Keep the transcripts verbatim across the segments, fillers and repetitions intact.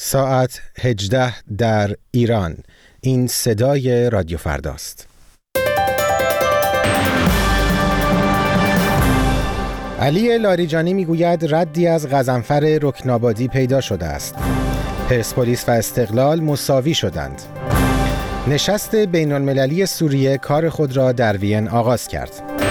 ساعت هجده در ایران. این صدای رادیو فرداست. علی لاریجانی میگوید ردی از غضنفر رکنابادی پیدا شده است. پرسپولیس و استقلال مساوی شدند. نشست بین المللی سوریه کار خود را در وین آغاز کرد.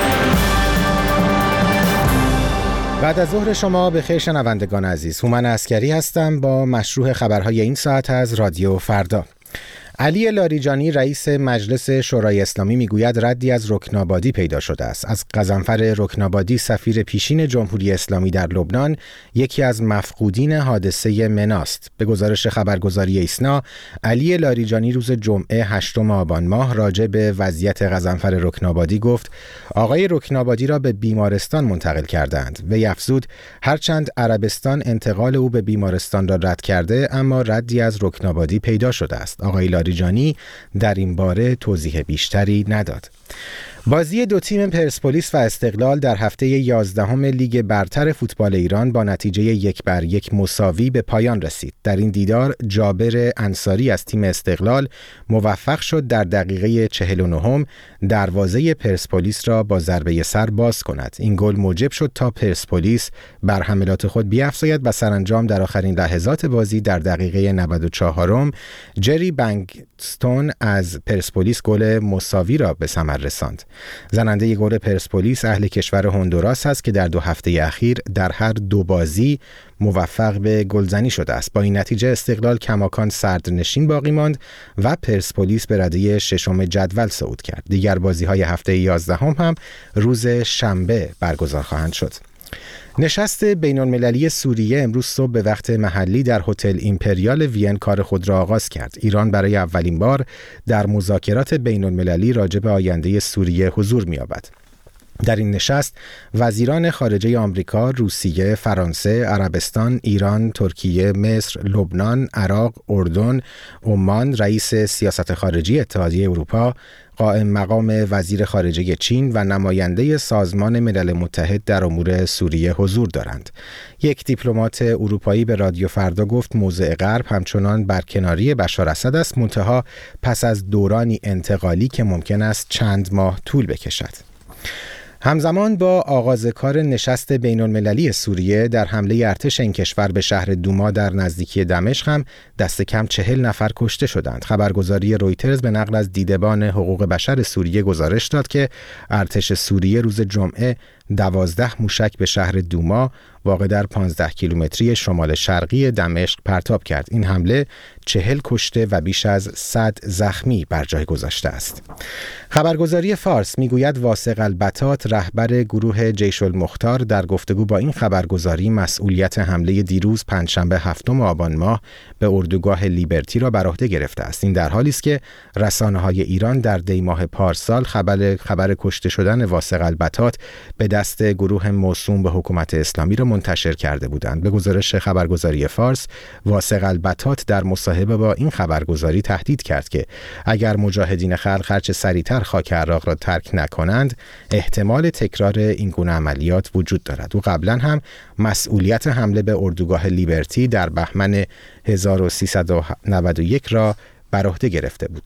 بعد از ظهر شما بخیر شنوندگان عزیز. هومن عسکری هستم با مشروع خبرهای این ساعت از رادیو فردا. علی لاریجانی رئیس مجلس شورای اسلامی میگوید ردی از رکنابادی پیدا شده است. از غضنفر رکنابادی سفیر پیشین جمهوری اسلامی در لبنان یکی از مفقودین حادثه مناست. به گزارش خبرگزاری ایسنا، علی لاریجانی روز جمعه هشتم آبان ماه راجع به وضعیت غضنفر رکنابادی گفت آقای رکنابادی را به بیمارستان منتقل کردند. وی افزود هرچند عربستان انتقال او به بیمارستان را رد کرده، اما ردی از رکنابادی پیدا شده است. آقای لاریجانی در این باره توضیح بیشتری نداد. بازی دو تیم پرسپولیس و استقلال در هفته یازدهم لیگ برتر فوتبال ایران با نتیجه یک بر یک مساوی به پایان رسید. در این دیدار جابر انصاری از تیم استقلال موفق شد در دقیقه چهل و نهم دروازه پرسپولیس را با ضربه سر باز کند. این گل موجب شد تا پرسپولیس بر حملات خود بیفزاید و سرانجام در آخرین لحظات بازی در دقیقه نود و چهارم جری بنگستون از پرسپولیس گل مساوی را به ثمر رساند. زننده گل پرسپولیس اهل کشور هندوراس است که در دو هفته اخیر در هر دو بازی موفق به گلزنی شده است. با این نتیجه استقلال کماکان صدرنشین باقی ماند و پرسپولیس به رده ششم جدول صعود کرد. دیگر بازی‌های هفته یازدهم هم روز شنبه برگزار خواهند شد. نشست بین المللی سوریه امروز صبح به وقت محلی در هتل ایمپریال وین کار خود را آغاز کرد. ایران برای اولین بار در مذاکرات بین المللی راجع به آینده سوریه حضور می‌یابد. در این نشست وزیران خارجه آمریکا، روسیه، فرانسه، عربستان، ایران، ترکیه، مصر، لبنان، عراق، اردن، عمان، رئیس سیاست خارجی اتحادیه اروپا، قائم مقام وزیر خارجه چین و نماینده سازمان ملل متحد در امور سوریه حضور دارند. یک دیپلمات اروپایی به رادیو فردا گفت موضع غرب همچنان برکناری بشار اسد است، منتها پس از دورانی انتقالی که ممکن است چند ماه طول بکشد. همزمان با آغاز کار نشست بین المللی سوریه در حمله ارتش این کشور به شهر دوما در نزدیکی دمشق هم دست کم چهل نفر کشته شدند. خبرگزاری رویترز به نقل از دیدبان حقوق بشر سوریه گزارش داد که ارتش سوریه روز جمعه دوازده موشک به شهر دوما واقع در پانزده کیلومتری شمال شرقی دمشق پرتاب کرد. این حمله چهل کشته و بیش از صد زخمی بر جای گذاشته است. خبرگزاری فارس میگوید واسق البطات رهبر گروه جیش المختار در گفتگو با این خبرگزاری مسئولیت حمله دیروز پنجشنبه هفتم آبان ماه به اردوگاه لیبرتی را بر عهده گرفته است. این در حالی است که رسانه‌های ایران در دی ماه پارسال خبر خبر کشته شدن واسق البطات به دست گروه موسوم به حکومت اسلامی را منتشر کرده بودند. به گزارش خبرگزاری فارس، واسق البطات در مصاحبه با این خبرگزاری تهدید کرد که اگر مجاهدین خلق هرچه سریعتر خاک عراق را ترک نکنند احتمال تکرار این گونه عملیات وجود دارد. او قبلا هم مسئولیت حمله به اردوگاه لیبرتی در بهمن هزار و سیصد و نود و یک را بر عهده گرفته بود.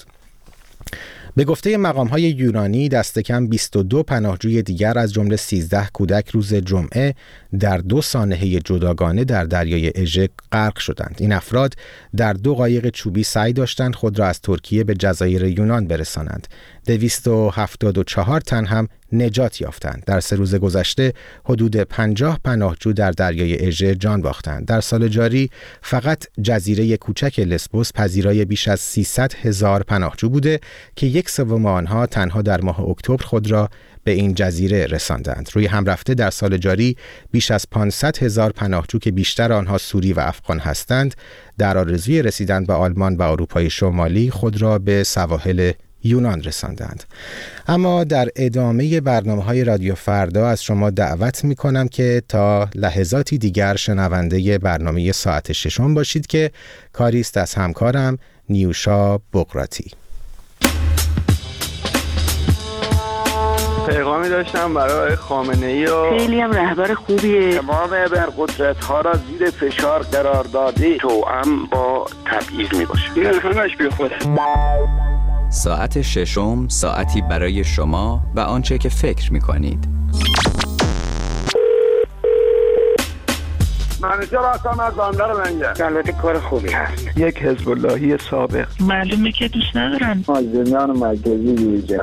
به گفته مقام‌های یونانی دست کم بیست و دو پناهجوی دیگر از جمله سیزده کودک روز جمعه در دو سانحه جداگانه در دریای اژه غرق شدند. این افراد در دو قایق چوبی سعی داشتند خود را از ترکیه به جزایر یونان برسانند. دویست و هفتاد و چهار تن هم نجات یافتند. در سه روز گذشته حدود پنجاه پناهجو در دریای اژه جان باختند. در سال جاری فقط جزیره کوچک لسبوس پذیرای بیش از سیصد هزار پناهجو بوده که یک سوم آنها تنها در ماه اکتبر خود را به این جزیره رساندند. روی هم رفته در سال جاری بیش از پانصد هزار پناهجو که بیشتر آنها سوری و افغان هستند در آرزوی رسیدن به آلمان و اروپای شمالی خود را به سواحل یونان رساندند. اما در ادامه برنامه‌های رادیو فردا از شما دعوت می‌کنم که تا لحظاتی دیگر شنونده برنامه ساعت ششم باشید که کاری است از همکارم نیوشا بقراتی. پیغام احترامی داشتم برای خامنه‌ای و خیلی هم رهبر خوبیه. تمام ابرقدرت‌ها را زیر فشار قرار داده، توأم با تبعیض میباشه. این همش بی خوده. ساعت ششم، ساعتی برای شما و آنچه که فکر می‌کنید. منیجر هستم از بندر منگه. البته کار خوبی هست. یک حزب اللهی سابق. معلومه که دوست ندارن. مازنان مرکزی دیجا.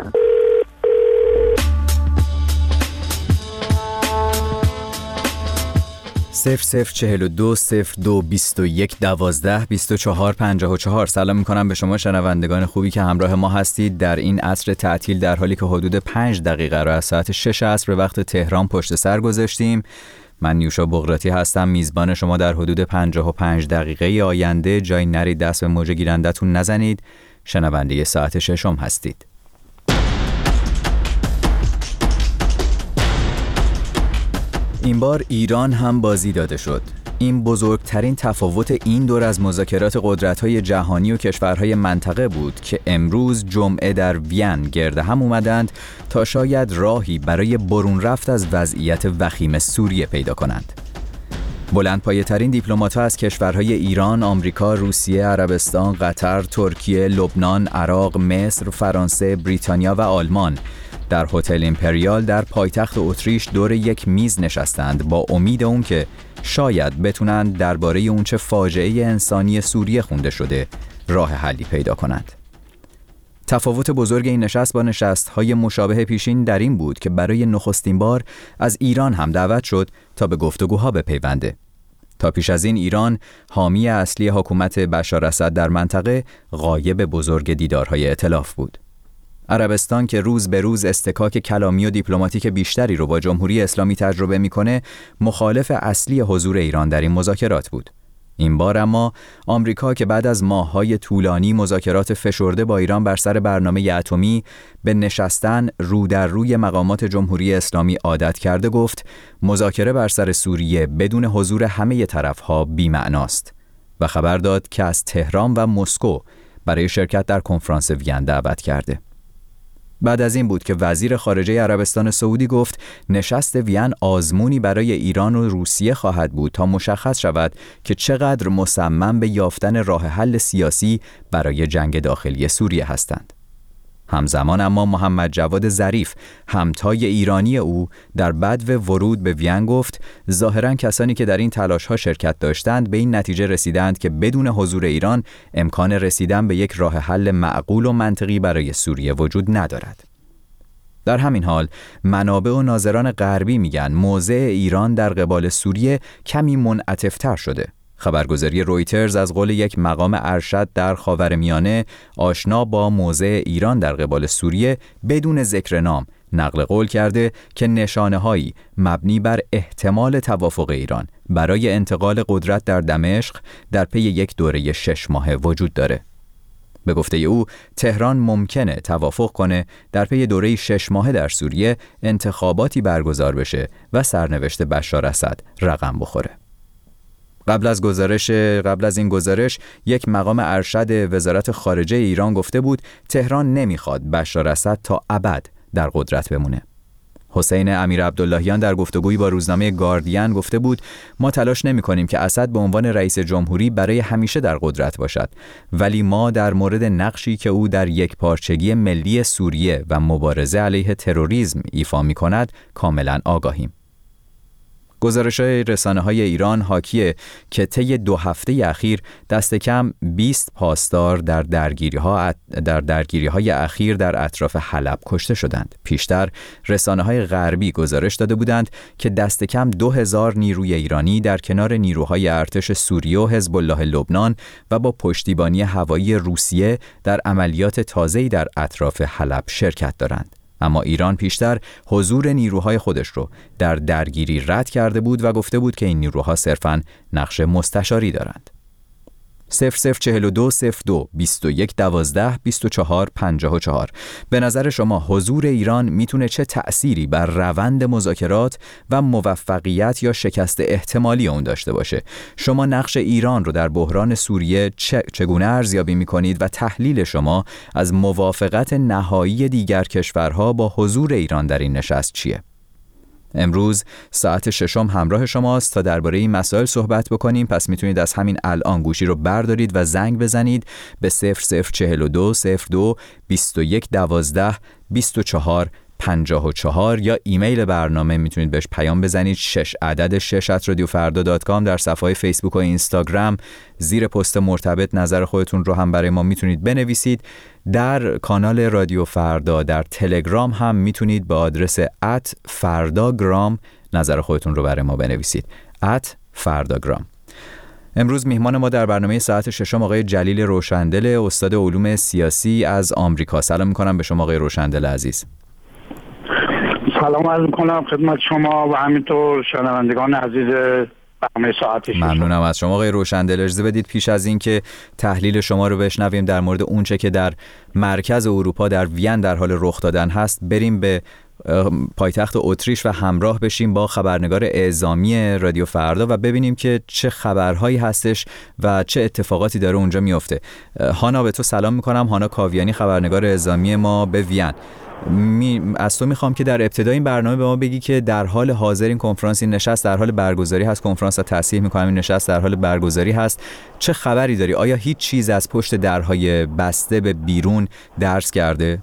صفر صفر چهل و دو صفر دو بیست و یک دوازده بیست و چهار پنجاه و چهار. سلام میکنم به شما شنوندگان خوبی که همراه ما هستید در این عصر تعطیل، در حالی که حدود پنج دقیقه را از ساعت شش عصر به وقت تهران پشت سر گذاشتیم. من نیوشا بغراتی هستم، میزبان شما در حدود پنجاه و پنج دقیقه آینده. جای نرید، دست به موج گیرندتون نزنید. شنونده ساعت ششم هستید. این بار ایران هم بازی داده شد. این بزرگترین تفاوت این دور از مذاکرات قدرت‌های جهانی و کشورهای منطقه بود که امروز جمعه در وین گرد هم اومدند تا شاید راهی برای برون رفت از وضعیت وخیم سوریه پیدا کنند. بلندپایه‌ترین دیپلمات‌ها از کشورهای ایران، آمریکا، روسیه، عربستان، قطر، ترکیه، لبنان، عراق، مصر، فرانسه، بریتانیا و آلمان در هتل ایمپریال در پایتخت اتریش دور یک میز نشستند با امید اون که شاید بتونند درباره اون چه فاجعه انسانی سوریه خونده شده راه حلی پیدا کنند. تفاوت بزرگ این نشست با نشست‌های مشابه پیشین در این بود که برای نخستین بار از ایران هم دعوت شد تا به گفتگوها بپیونده. تا پیش از این ایران، حامی اصلی حکومت بشار اسد در منطقه، غایب بزرگ دیدارهای ائتلاف بود. عربستان که روز به روز استکاک کلامی و دیپلماتیک بیشتری رو با جمهوری اسلامی تجربه میکنه، مخالف اصلی حضور ایران در این مذاکرات بود. این بار اما آمریکا که بعد از ماه‌های طولانی مذاکرات فشرده با ایران بر سر برنامه اتمی به نشستن رو در روی مقامات جمهوری اسلامی عادت کرده، گفت مذاکره بر سر سوریه بدون حضور همه طرف‌ها بی‌معناست و خبر داد که از تهران و مسکو برای شرکت در کنفرانس وین دعوت کرده. بعد از این بود که وزیر خارجه عربستان سعودی گفت نشست وین آزمونی برای ایران و روسیه خواهد بود تا مشخص شود که چقدر مصمم به یافتن راه حل سیاسی برای جنگ داخلی سوریه هستند. همزمان اما محمد جواد ظریف، همتای ایرانی او، در بدو ورود به وین گفت ظاهراً کسانی که در این تلاش‌ها شرکت داشتند به این نتیجه رسیدند که بدون حضور ایران امکان رسیدن به یک راه حل معقول و منطقی برای سوریه وجود ندارد. در همین حال منابع و ناظران غربی میگن موضع ایران در قبال سوریه کمی منعطف‌تر شده. خبرگزاری رویترز از قول یک مقام ارشد در خاورمیانه آشنا با موضع ایران در قبال سوریه بدون ذکر نام نقل قول کرده که نشانه‌هایی مبنی بر احتمال توافق ایران برای انتقال قدرت در دمشق در پی یک دوره شش ماهه وجود داره. به گفته او تهران ممکنه توافق کنه در پی دوره شش ماهه در سوریه انتخاباتی برگزار بشه و سرنوشت بشار اسد رقم بخوره. قبل از گزارش قبل از این گزارش یک مقام ارشد وزارت خارجه ایران گفته بود تهران نمیخواد بشار اسد تا ابد در قدرت بمونه. حسین امیر عبداللهیان در گفتگویی با روزنامه گاردین گفته بود ما تلاش نمی کنیم که اسد به عنوان رئیس جمهوری برای همیشه در قدرت باشد، ولی ما در مورد نقشی که او در یک پارچگی ملی سوریه و مبارزه علیه تروریسم ایفا می کند کاملا آگاهیم. گزارش‌های رسانه‌های ایران حاکیه که طی دو هفته اخیر دست کم بیست پاسدار در درگیری‌ها در درگیری‌های اخیر در اطراف حلب کشته شدند. پیشتر رسانه‌های غربی گزارش داده بودند که دست کم دو هزار نیروی ایرانی در کنار نیروهای ارتش سوریه و حزب الله لبنان و با پشتیبانی هوایی روسیه در عملیات تازه‌ای در اطراف حلب شرکت دارند. اما ایران پیشتر حضور نیروهای خودش رو در درگیری رد کرده بود و گفته بود که این نیروها صرفاً نقش مستشاری دارند. صفر صفر چهل و دو صفر دو بیست و یک دوازده بیست و چهار پنجاه و چهار. به نظر شما حضور ایران میتونه چه تأثیری بر روند مذاکرات و موفقیت یا شکست احتمالی اون داشته باشه؟ شما نقش ایران رو در بحران سوریه چگونه ارزیابی میکنید و تحلیل شما از موافقت نهایی دیگر کشورها با حضور ایران در این نشست چیه؟ امروز ساعت ششم همراه شماست تا درباره این مسائل صحبت بکنیم، پس میتونید از همین الان گوشی رو بردارید و زنگ بزنید به صفر صفر چهل و دو صفر دو بیست و یک دوازده بیست و چهار پنجاه و چهار یا ایمیل برنامه میتونید بهش پیام بزنید شش عدد شش ات رادیو فردا دات کام. در صفحه فیسبوک و اینستاگرام زیر پست مرتبط نظر خودتون رو هم برای ما میتونید بنویسید. در کانال رادیو فردا در تلگرام هم میتونید به آدرس ات فرداگرام نظر خودتون رو برای ما بنویسید ات فرداگرام. امروز میهمان ما در برنامه ساعت ششم آقای جلیل روشندل، استاد علوم سیاسی از آمریکا. سلام میکنم به شما آقای روشندل عزیز. سلام عرض میکنم خدمت شما و همینطور شنوندگان عزیز برنامه ساعت ششم. ممنونم از شما آقای روشندل. اجازه بدید پیش از این که تحلیل شما رو بشنویم در مورد اونچه که در مرکز اروپا در وین در حال رخ دادن هست، بریم به پایتخت اتریش و همراه بشیم با خبرنگار اعزامی رادیو فردا و ببینیم که چه خبرهایی هستش و چه اتفاقاتی داره اونجا میفته. هانا، به تو سلام میکنم. هانا کاویانی، خبرنگار اعزامی ما به وین. می از تو میخوام که در ابتدای این برنامه به ما بگی که در حال حاضر این کنفرانس، این نشست در حال برگزاری هست. کنفرانس را تصحیح میکنم، این نشست در حال برگزاری هست. چه خبری داری؟ آیا هیچ چیز از پشت درهای بسته به بیرون درز کرده؟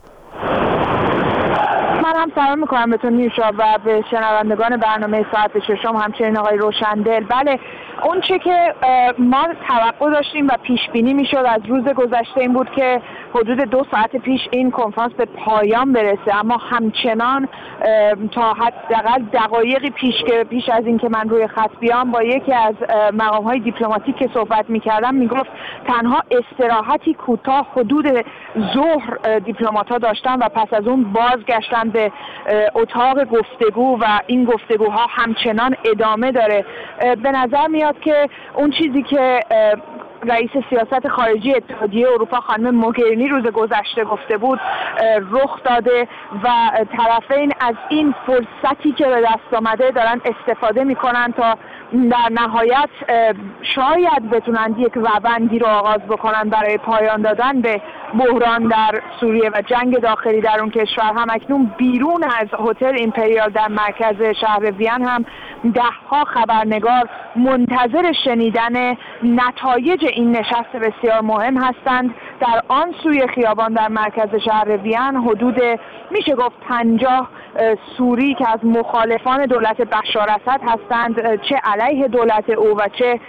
هم سلام میکنم به تو نیوشا و به شنوندگان برنامه ساعت ششم، همچنین آقای روشندل. بله، اون چه که ما توقع داشتیم و پیش بینی میشد از روز گذشته این بود که حدود دو ساعت پیش این کنفرانس به پایان برسه، اما همچنان تا حداقل دقایقی پیش که پیش از این که من روی خط بیام با یکی از مقام‌های دیپلماتیک که صحبت میکردم میگفت تنها استراحتی کوتاه حدود ظهر دیپلمات‌ها داشتن و پس از اون بازگشتن به اتاق گفتگو و این گفتگوها همچنان ادامه داره. به نظر میاد که اون چیزی که رئیس سیاست خارجی اتحادیه اروپا خانم موگرینی روز گذشته گفته بود رخ داده و طرفین از این فرصتی که به دست آمده دارن استفاده میکنن تا در نهایت شاید بتونن یک روندی رو آغاز بکنن برای پایان دادن به بحران در سوریه و جنگ داخلی در اون کشور. هم اکنون بیرون از هتل ایمپریال در مرکز شهر وین هم دهها خبرنگار منتظر شنیدن نتایج این نشست بسیار مهم هستند. در آن سوی خیابان در مرکز شهر وین حدود میشه گفت پنجاه سوری که از مخالفان دولت بشار اسد هستند، چه علیه دولت او و چه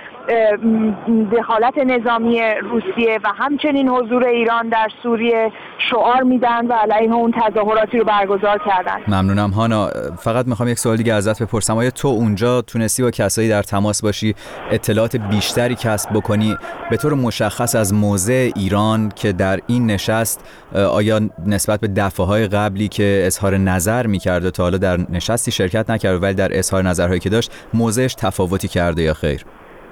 دخالت نظامی روسیه و همچنین حضور ایران در سوریه شعار میدن و علیه اون تظاهراتی رو برگزار کردن. ممنونم هانا. فقط میخوام یک سوال دیگه ازت بپرسم. آیا تو اونجا تونستی با کسایی در تماس باشی، اطلاعات بیشتری کسب بکنی به طور مشخص از موضع ایران که در این نشست آیا نسبت به دفعه‌های قبلی که اظهار نظر می‌کرد تا حالا در نشستی شرکت نکرد ولی در اظهار نظرهایی که داشت موضعش تفاوتی کرده یا خیر؟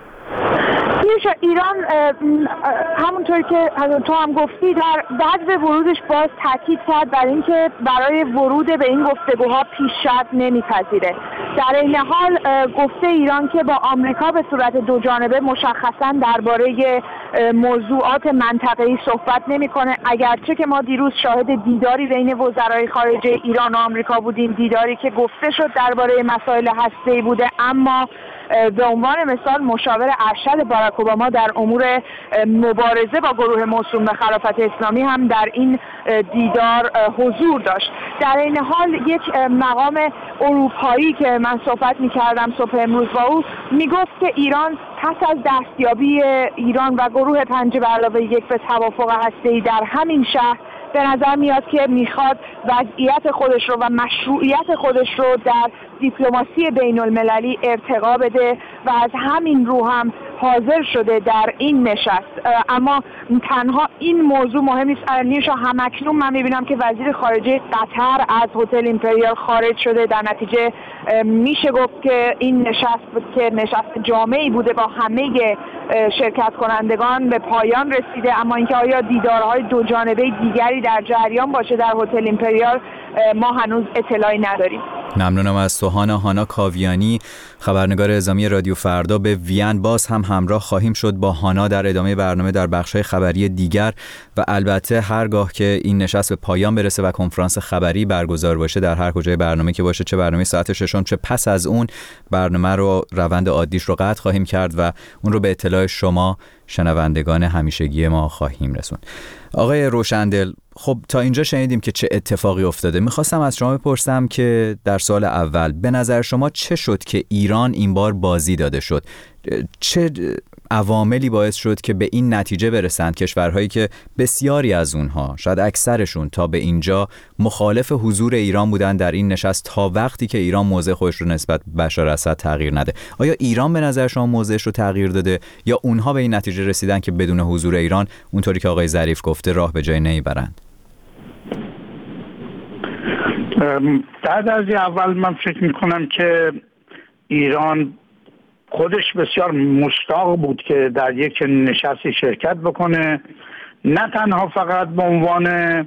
ایران همونطور که تو هم گفتی در بعد به ورودش باز تاکید کرد بر اینکه برای ورود به این گفتگوها پیشرفت نمیپذیره. در این حال گفته ایران که با آمریکا به صورت دو جانبه مشخصا درباره موضوعات منطقه‌ای صحبت نمیکنه، اگرچه که ما دیروز شاهد دیداری بین وزرای خارجه ایران و آمریکا بودیم، دیداری که گفته شد درباره مسائل هسته‌ای بوده، اما به عنوان مثال مشاور ارشد باراک اوباما در امور مبارزه با گروه موسوم به خلافت اسلامی هم در این دیدار حضور داشت. در این حال یک مقام اروپایی که من صحبت می‌کردم صبح امروز با او میگفت که ایران پس از دستیابی ایران و گروه پنج به علاوه یک به توافق هسته‌ای در همین شهر به نظر میاد که میخواد وضعیت خودش رو و مشروعیت خودش رو در دیپلماسی بین المللی ارتقا بده و از همین رو هم حاضر شده در این نشست. اما تنها این موضوع مهم نیست. نیوشا همکنون من میبینم که وزیر خارجه قطر از هتل ایمپریال خارج شده. در نتیجه میشه گفت که این نشست که نشست جامعی بوده با همه شرکت کنندگان به پایان رسیده. اما اینکه آیا دیدارهای دو جانبه دیگری در جریان باشه در هتل ایمپریال ما هنوز اطلاعی نداریم. ممنونم از تو هانا. هانا کاویانی، خبرنگار اعزامی رادیو فردا. به وین باز هم همراه خواهیم شد با هانا در ادامه برنامه در بخش‌های خبری دیگر و البته هرگاه که این نشست به پایان برسه و کنفرانس خبری برگزار باشه در هر کجای برنامه که باشه، چه برنامه ساعت ششم چه پس از اون، برنامه رو روند عادیش رو قطع خواهیم کرد و اون رو به اطلاع شما شنوندگان همیشگی ما خواهیم رسوند. آقای روشندل، خب تا اینجا شنیدیم که چه اتفاقی افتاده. میخواستم از شما بپرسم که در سال اول به نظر شما چه شد که ایران این بار بازی داده شد؟ چه عواملی باعث شد که به این نتیجه برسند کشورهایی که بسیاری از اونها، شاید اکثرشون، تا به اینجا مخالف حضور ایران بودن در این نشست تا وقتی که ایران موضع خودش رو نسبت به بشار اسد تغییر نده؟ آیا ایران به نظر شما موضعش رو تغییر داده یا اونها به این نتیجه رسیدن که بدون حضور ایران، اونطوری که آقای ظریف گفته، راه به جای نمیبرند؟ در درجه اول من فکر میکنم که ایران خودش بسیار مشتاق بود که در یک نشستی شرکت بکنه، نه تنها فقط به عنوان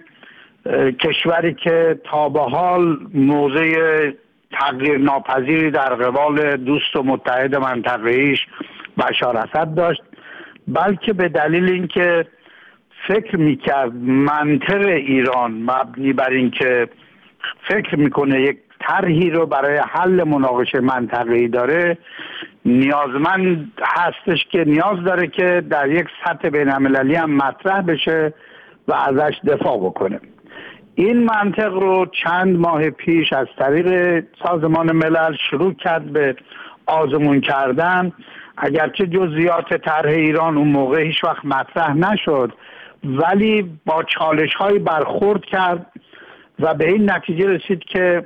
کشوری که تا به حال موضع تغییر ناپذیری در قبال دوست و متحد منطقه‌ایش بشار اسد داشت، بلکه به دلیل اینکه فکر میکرد منطق ایران مبنی بر اینکه فکر میکنه یک طرحی رو برای حل مناقشه منطقه‌ای داره، نیازمند هستش که نیاز داره که در یک سطح بین‌المللی هم مطرح بشه و ازش دفاع بکنه. این منطق رو چند ماه پیش از طریق سازمان ملل شروع کرد به آزمون کردن، اگرچه جزئیات طرح ایران اون موقع هیچ وقت مطرح نشد، ولی با چالش های برخورد کرد و به این نتیجه رسید که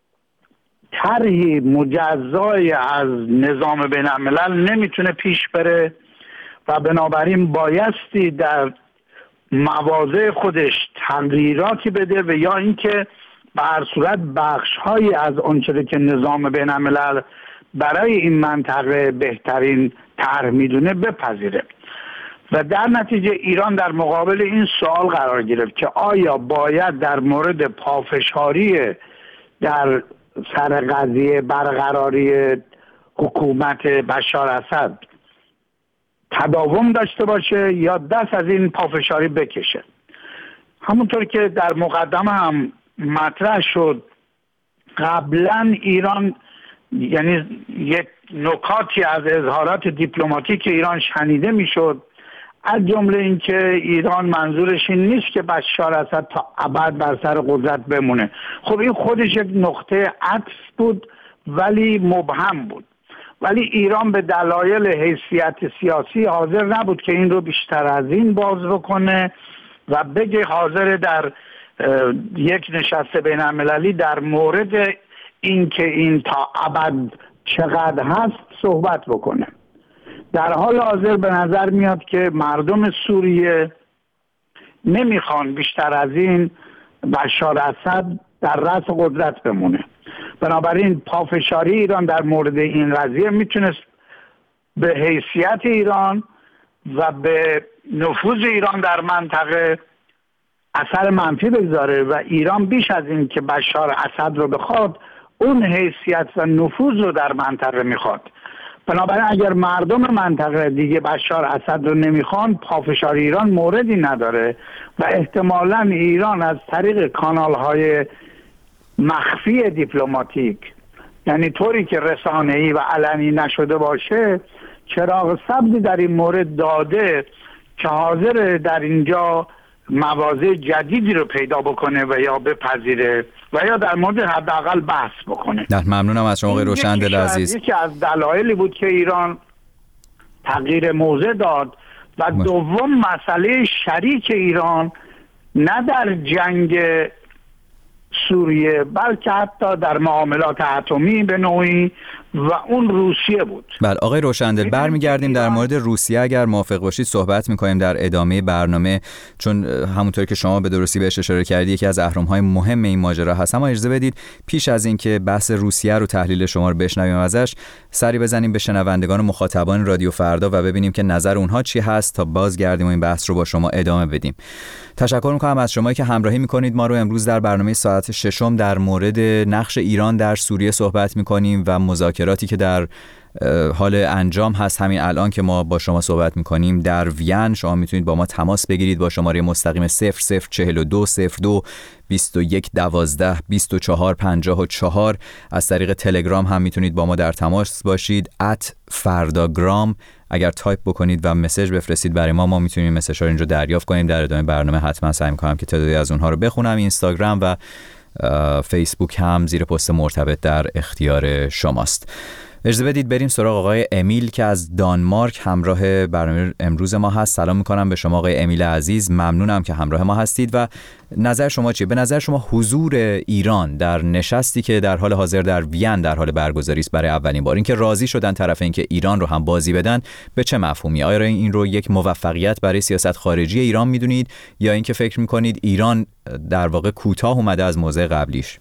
طرحی مجزای از نظام بین الملل نمیتونه پیش بره و بنابراین بایستی در مواضع خودش تغییراتی بده و یا اینکه به هر صورت بخش‌هایی از آنچه که نظام بین الملل برای این منطقه بهترین طرح میدونه بپذیره. و در نتیجه ایران در مقابل این سوال قرار گرفت که آیا باید در مورد پافشاری در سر قضیه برقراری حکومت بشار اسد تداوم داشته باشه یا دست از این پافشاری بکشه. همونطور که در مقدمه هم مطرح شد، قبلا ایران، یعنی یک نکاتی از اظهارات دیپلماتیک ایران شنیده میشد، از جمله اینکه ایران منظورش این نیست که بشار اسد تا ابد بر سر قدرت بمونه. خب این خودش یک نقطه عطف بود ولی مبهم بود، ولی ایران به دلایل حیثیت سیاسی حاضر نبود که این رو بیشتر از این باز بکنه و بگه حاضر در یک نشست بین المللی در مورد اینکه این تا ابد چقدر هست صحبت بکنه. در حال حاضر به نظر میاد که مردم سوریه نمیخوان بیشتر از این بشار اسد در رأس قدرت بمونه. بنابراین پافشاری ایران در مورد این قضیه میتونست به حیثیت ایران و به نفوذ ایران در منطقه اثر منفی بگذاره و ایران بیش از این که بشار اسد رو بخواد، اون حیثیت و نفوذ رو در منطقه میخواد. بنابراین اگر مردم منطقه دیگه بشار اسد رو نمیخوان، پافشاری ایران موردی نداره و احتمالاً ایران از طریق کانال‌های مخفی دیپلماتیک، یعنی طوری که رسانه‌ای و علنی نشده باشه، چراغ سبزی در این مورد داده که حاضر در اینجا مواضع جدیدی رو پیدا بکنه و یا بپذیره و یا در مورد حداقل بحث بکنه. نه، ممنونم از شما آقای روشندل عزیز. یکی از دلایلی بود که ایران تغییر موضع داد و دوم مسئله شریک ایران نه در جنگ سوریه بلکه حتی در معاملات اتمی به نوعی و اون روسیه بود. بله آقای روشندل، برمیگردیم در مورد روسیه اگر موافق باشید صحبت میکنیم در ادامه برنامه، چون همونطور که شما به درستی بهش اشاره کردید یکی از اهرم‌های مهم این ماجرا هست. اما اجازه بدید پیش از این که بحث روسیه رو تحلیل شما رو بشنویم ازش، سری بزنیم به شنوندگان و مخاطبان رادیو فردا و ببینیم که نظر اونها چی هست تا بازگردیم و این بحث رو با شما ادامه بدیم. تشکر میکنم از شما که همراهی میکنید ما رو. امروز در برنامه ساعت ششم در مورد نقش ایران در سوریه صحبت میکنیم و مذاکراتی که در حال انجام هست همین الان که ما با شما صحبت میکنیم در وین. شما میتونید با ما تماس بگیرید با شماره مستقیم صفر صفر چهل و دو صفر دو بیست و یک دوازده بیست و چهار پنجاه و چهار. از طریق تلگرام هم میتونید با ما در تماس باشید ات فرداگرام. اگر تایپ بکنید و مسیج بفرستید برای ما، ما میتونیم مسیج رو اینجا دریافت کنیم. در ادامه برنامه حتما سعی میکنم که تعدادی از اونها رو بخونم. اینستاگرام و فیسبوک هم زیر پست مرتبط در اختیار شماست. اجازه بدید بریم سراغ آقای امیل که از دانمارک همراه برنامه امروز ما هست. سلام میکنم به شما آقای امیل عزیز، ممنونم که همراه ما هستید و نظر شما چیه؟ به نظر شما حضور ایران در نشستی که در حال حاضر در وین در حال برگزاری است برای اولین بار، اینکه راضی شدن طرفین که ایران رو هم بازی بدن، به چه مفهومی؟ آیا این رو یک موفقیت برای سیاست خارجی ایران میدونید یا اینکه فکر میکنید ایران در واقع کوتاه اومده از موضع قبلیش؟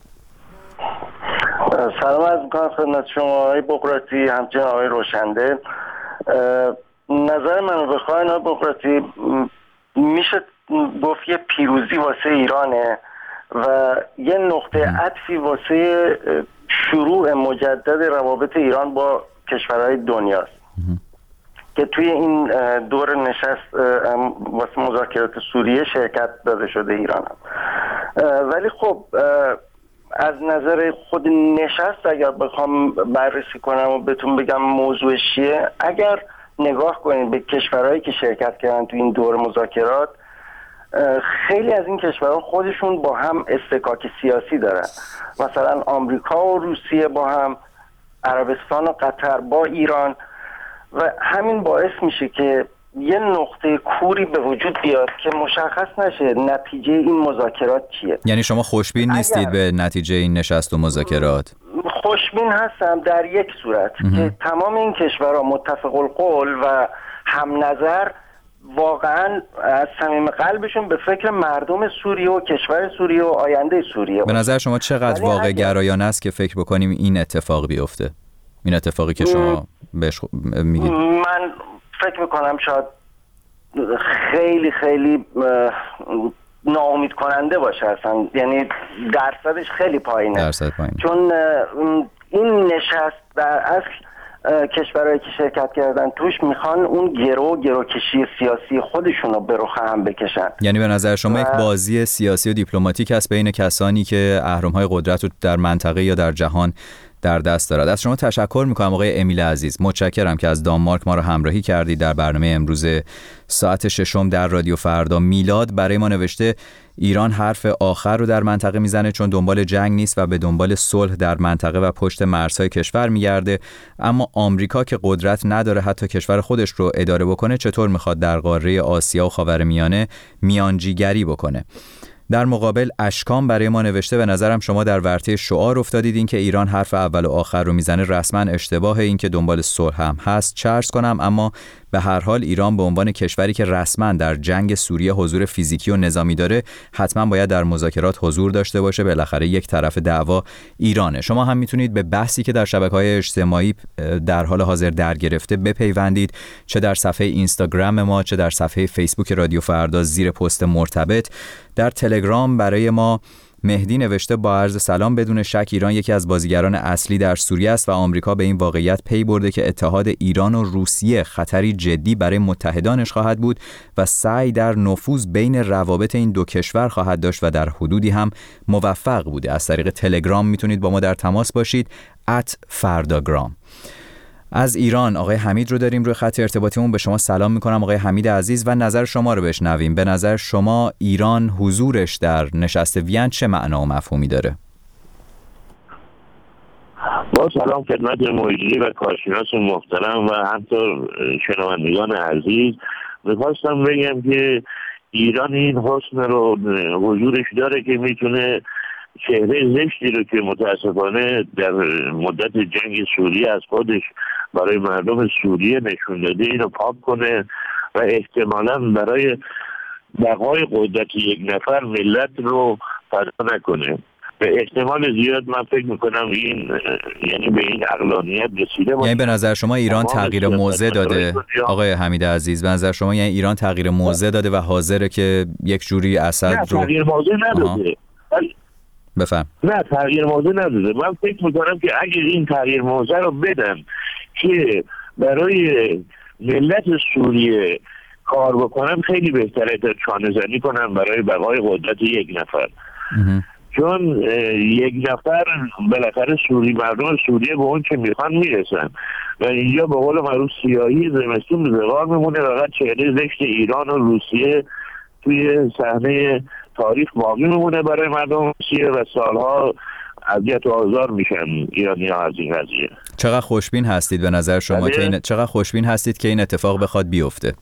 سلام عرض می‌کنم خدمت شما آقای بقراطی، همچنین آقای روشنده. نظر من رو بخواین آقای بقراطی، میشه گفت یه پیروزی واسه ایرانه و یه نقطه عطفی واسه شروع مجدد روابط ایران با کشورهای دنیاست که توی این دور نشست واسه مذاکرات سوریه شرکت داده شده ایران هم. ولی خب از نظر خود نشست اگر بخوام بررسی کنم و بهتون بگم موضوع چیه، اگر نگاه کنید به کشورهایی که شرکت کردن تو این دور مذاکرات، خیلی از این کشورها خودشون با هم اصطکاک سیاسی دارن. مثلا آمریکا و روسیه با هم، عربستان و قطر با ایران، و همین باعث میشه که یه نقطه کوری به وجود بیاد که مشخص نشه نتیجه این مذاکرات چیه. یعنی شما خوشبین نیستید به نتیجه این نشست و مذاکرات؟ خوشبین هستم در یک صورت که تمام این کشورها متفق القول و هم نظر واقعا از صمیم قلبشون به فکر مردم سوریه و کشور سوریه و آینده سوریه. به نظر شما چقدر واقع گرایانه است که فکر بکنیم این اتفاق بیفته؟ این اتفاقی که شما بهش میگید. من فکر میکنم شاید خیلی خیلی ناامید کننده باشه اصلا، یعنی درصدش خیلی پایینه. درصد پایینه. چون این نشست در اصل کشورهایی که شرکت کردن توش میخوان اون گرو گروکشی سیاسی خودشون رو به رخ هم بکشن. یعنی به نظر شما و... یک بازی سیاسی و دیپلماتیک است بین کسانی که اهرم‌های قدرت رو در منطقه یا در جهان در دست دارد. از شما تشکر میکنم آقای امیل عزیز، متشکرم که از دانمارک ما رو همراهی کردید در برنامه امروز ساعت ششم در رادیو فردا. میلاد برای ما نوشته ایران حرف آخر رو در منطقه میزنه چون دنبال جنگ نیست و به دنبال صلح در منطقه و پشت مرزهای کشور میگرده، اما آمریکا که قدرت نداره حتی کشور خودش رو اداره بکنه چطور میخواد در قاره آسیا و خاورمیانه میانجیگری بکنه. در مقابل اشکام برای ما نوشته به نظرم شما در ورطه شعار افتادید، این که ایران حرف اول و آخر رو میزنه رسما اشتباه، این که دنبال صلح هم هست چه عرض کنم، اما به هر حال ایران به عنوان کشوری که رسما در جنگ سوریه حضور فیزیکی و نظامی داره حتما باید در مذاکرات حضور داشته باشه، بالاخره یک طرف دعوا ایرانه. شما هم میتونید به بحثی که در شبکه‌های اجتماعی در حال حاضر در گرفته بپیوندید، چه در صفحه اینستاگرام ما چه در صفحه فیسبوک رادیو فردا زیر پست مرتبط. در تلگرام برای ما مهدی نوشته با عرض سلام، بدون شک ایران یکی از بازیگران اصلی در سوریه است و آمریکا به این واقعیت پی برده که اتحاد ایران و روسیه خطری جدی برای متحدانش خواهد بود و سعی در نفوذ بین روابط این دو کشور خواهد داشت و در حدودی هم موفق بوده. از طریق تلگرام میتونید با ما در تماس باشید ات فرداگرام. از ایران آقای حمید رو داریم روی خط ارتباطیمون. به شما سلام میکنم آقای حمید عزیز و نظر شما رو بشنویم. به نظر شما ایران حضورش در نشست وین چه معنا و مفهومی داره؟ با سلام خدمت مجری و کارشناس محترم و همطور شنوندگان عزیز، میخواستم بگم که ایران این حسن رو حضورش داره که میتونه چهره زشتی رو که متاسفانه در مدت جنگ سوریه از خودش برای مردم سوریه نشون داده اینو پاک کنه و احتمالاً برای بقای قدرت یک نفر ملت رو فدا نکنه. به احتمال زیاد من فکر میکنم این یعنی به این عقلانیت رسیده باشه. یعنی به نظر شما ایران تغییر موضع داده آقای حمید عزیز؟ به نظر شما یعنی ایران تغییر موضع داده و حاضره که یک جوری اسد رو نه تغییر موضع نداده. بفهم. نه تغییر موضع نداده. من فکر میکنم که اگر این تغییر موضع رو بدن که برای ملت سوریه کار بکنم خیلی بهتره تا چانه زنی کنم برای بقای قدرت یک نفر. چون یک نفر بالاخره سوری مردم سوریه به اون چه میخوان میرسن و اینجا به قول معروف سیاهی زمستون زغار میمونه و فقط چهره زشت ایران و روسیه توی صحنه تاریخ باقی میمونه برای مردم روسیه و سالها اذیت و آزار میشن ایرانی ها از این قضیه. چقدر خوشبین هستید به نظر شما بله؟ که این چقدر خوشبین هستید که این اتفاق بخواد بیفته؟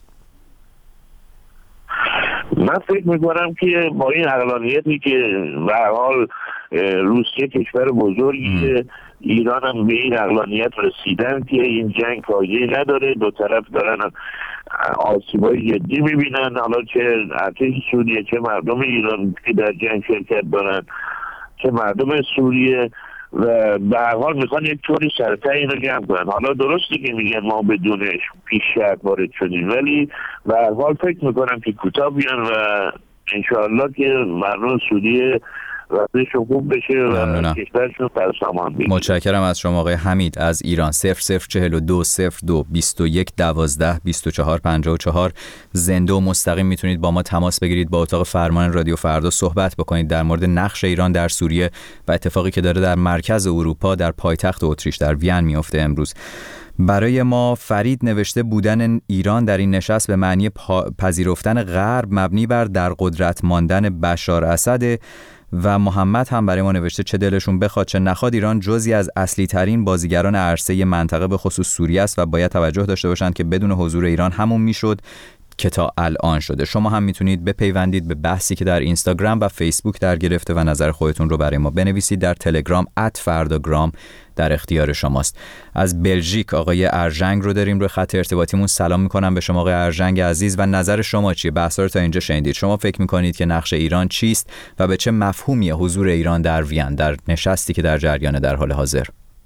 من فکر میکنم که با این عقلانیتی که به هر حال روسیه کشور بزرگیه، ایران هم به این عقلانیت رسیدن که این جنگ فایده نداره، دو طرف دارن آسیبای جدی میبینن، حالا چه ارتش سوریه چه مردم ایران که در جنگ شرکت دارن چه مردم سوریه و به هر حال میخوان یک طوری سرته اینو جمع کنن. حالا درسته که میگن ما بدونش پیش شرط وارد شدیم، ولی به هر حال فکر میکنم که کوتاه بیان و انشاءالله که مردم سوریه وضعشون خوب بشه و کشورشون فرسامان بشه. متشکرم از شما آقای حمید از ایران. صفر صفر چهل و دو صفر دو بیست و یک دوازده بیست و چهار پنجاه و چهار زنده و مستقیم میتونید با ما تماس بگیرید، با اتاق فرمان رادیو فردا صحبت بکنید در مورد نقش ایران در سوریه و اتفاقی که داره در مرکز اروپا در پایتخت اتریش در وین میفته امروز. برای ما فرید نوشته بودن ایران در این نشست به معنی پذیرفتن غرب مبنی بر در قدرت ماندن بشار اسد و محمد هم برای ما نوشته چه دلشون بخواد چه نخواد ایران جزئی از اصلی ترین بازیگران عرصه منطقه به خصوص سوریه است و باید توجه داشته باشند که بدون حضور ایران همون میشد که تا الان شده. شما هم میتونید بپیوندید به بحثی که در اینستاگرام و فیسبوک در گرفته و نظر خودتون رو برای ما بنویسید. در تلگرام ات فرداگرام در اختیار شماست. از بلژیک آقای ارژنگ رو داریم روی خط ارتباطیمون. سلام میکنم به شما آقای ارژنگ عزیز و نظر شما چیه؟ بحثا رو تا اینجا شنیدید. شما فکر میکنید که نقش ایران چیست و به چه مفهومی حضور ایران در وین در نشستی که در جریان در حال حاضر؟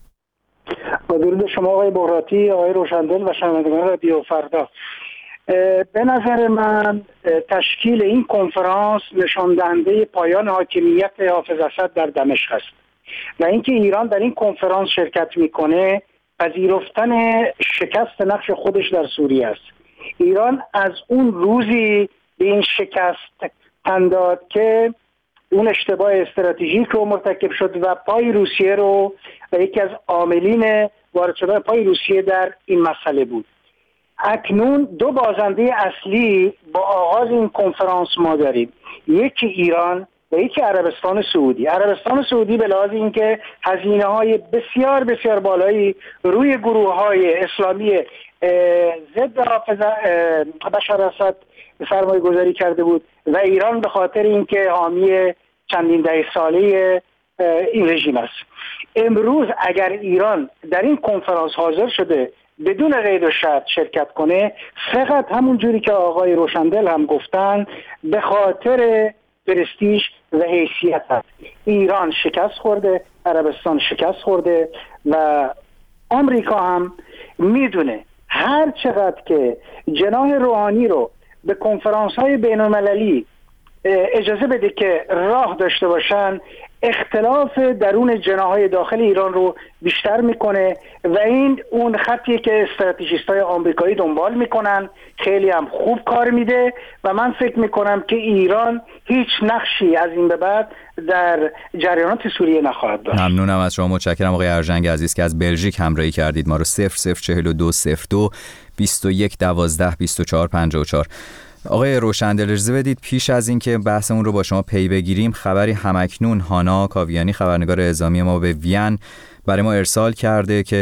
با درود شما آقای بغراتی، آقای روشندل و شنوندگان رادیو فردا. به نظر من تشکیل این کنفرانس نشان دهنده پایان حاکمیت حافظ اسد در دمشق است و اینکه ایران در این کنفرانس شرکت میکنه پذیرفتن شکست نقش خودش در سوریه است. ایران از اون روزی به این شکست تن داد که اون اشتباه استراتژیک رو مرتکب شد و پای روسیه رو و یکی از عاملین وارد شدن پای روسیه در این مسئله بود. اکنون دو بازنده اصلی با آغاز این کنفرانس ما داریم، یکی ایران و یکی عربستان سعودی. عربستان سعودی به لحاظ اینکه هزینه های بسیار بسیار بالایی روی گروه های اسلامی ضد بشار اسد سرمایه گذاری کرده بود و ایران به خاطر اینکه حامی چندین دهه ساله این رژیم است. امروز اگر ایران در این کنفرانس حاضر شده بدون قید و شرط شرکت کنه، فقط همون جوری که آقای روشندل هم گفتن به خاطر پرستیژ و حیثیت هست. ایران شکست خورده، عربستان شکست خورده و آمریکا هم میدونه هر چقدر که جناح روحانی رو به کنفرانس های بین المللی اجازه بده که راه داشته باشن، اختلاف درون جناح‌های داخل ایران رو بیشتر میکنه و این اون خطیه که استراتژیست‌های آمریکایی دنبال میکنن. خیلی هم خوب کار میده و من فکر میکنم که ایران هیچ نقشی از این به بعد در جریانات سوریه نخواهد داشت. ممنونم از شما. متشکرم آقای ارژنگ عزیز که از بلژیک همراهی کردید ما رو. صفر صفر چهل و دو صفر دو بیست و یک دوازده بیست و چهار پنجاه و چهار. آقای روشندل اجازه بدید پیش از این که بحثمون رو با شما پی بگیریم خبری همکنون هانا کاویانی خبرنگار اعزامی ما به وین برای ما ارسال کرده که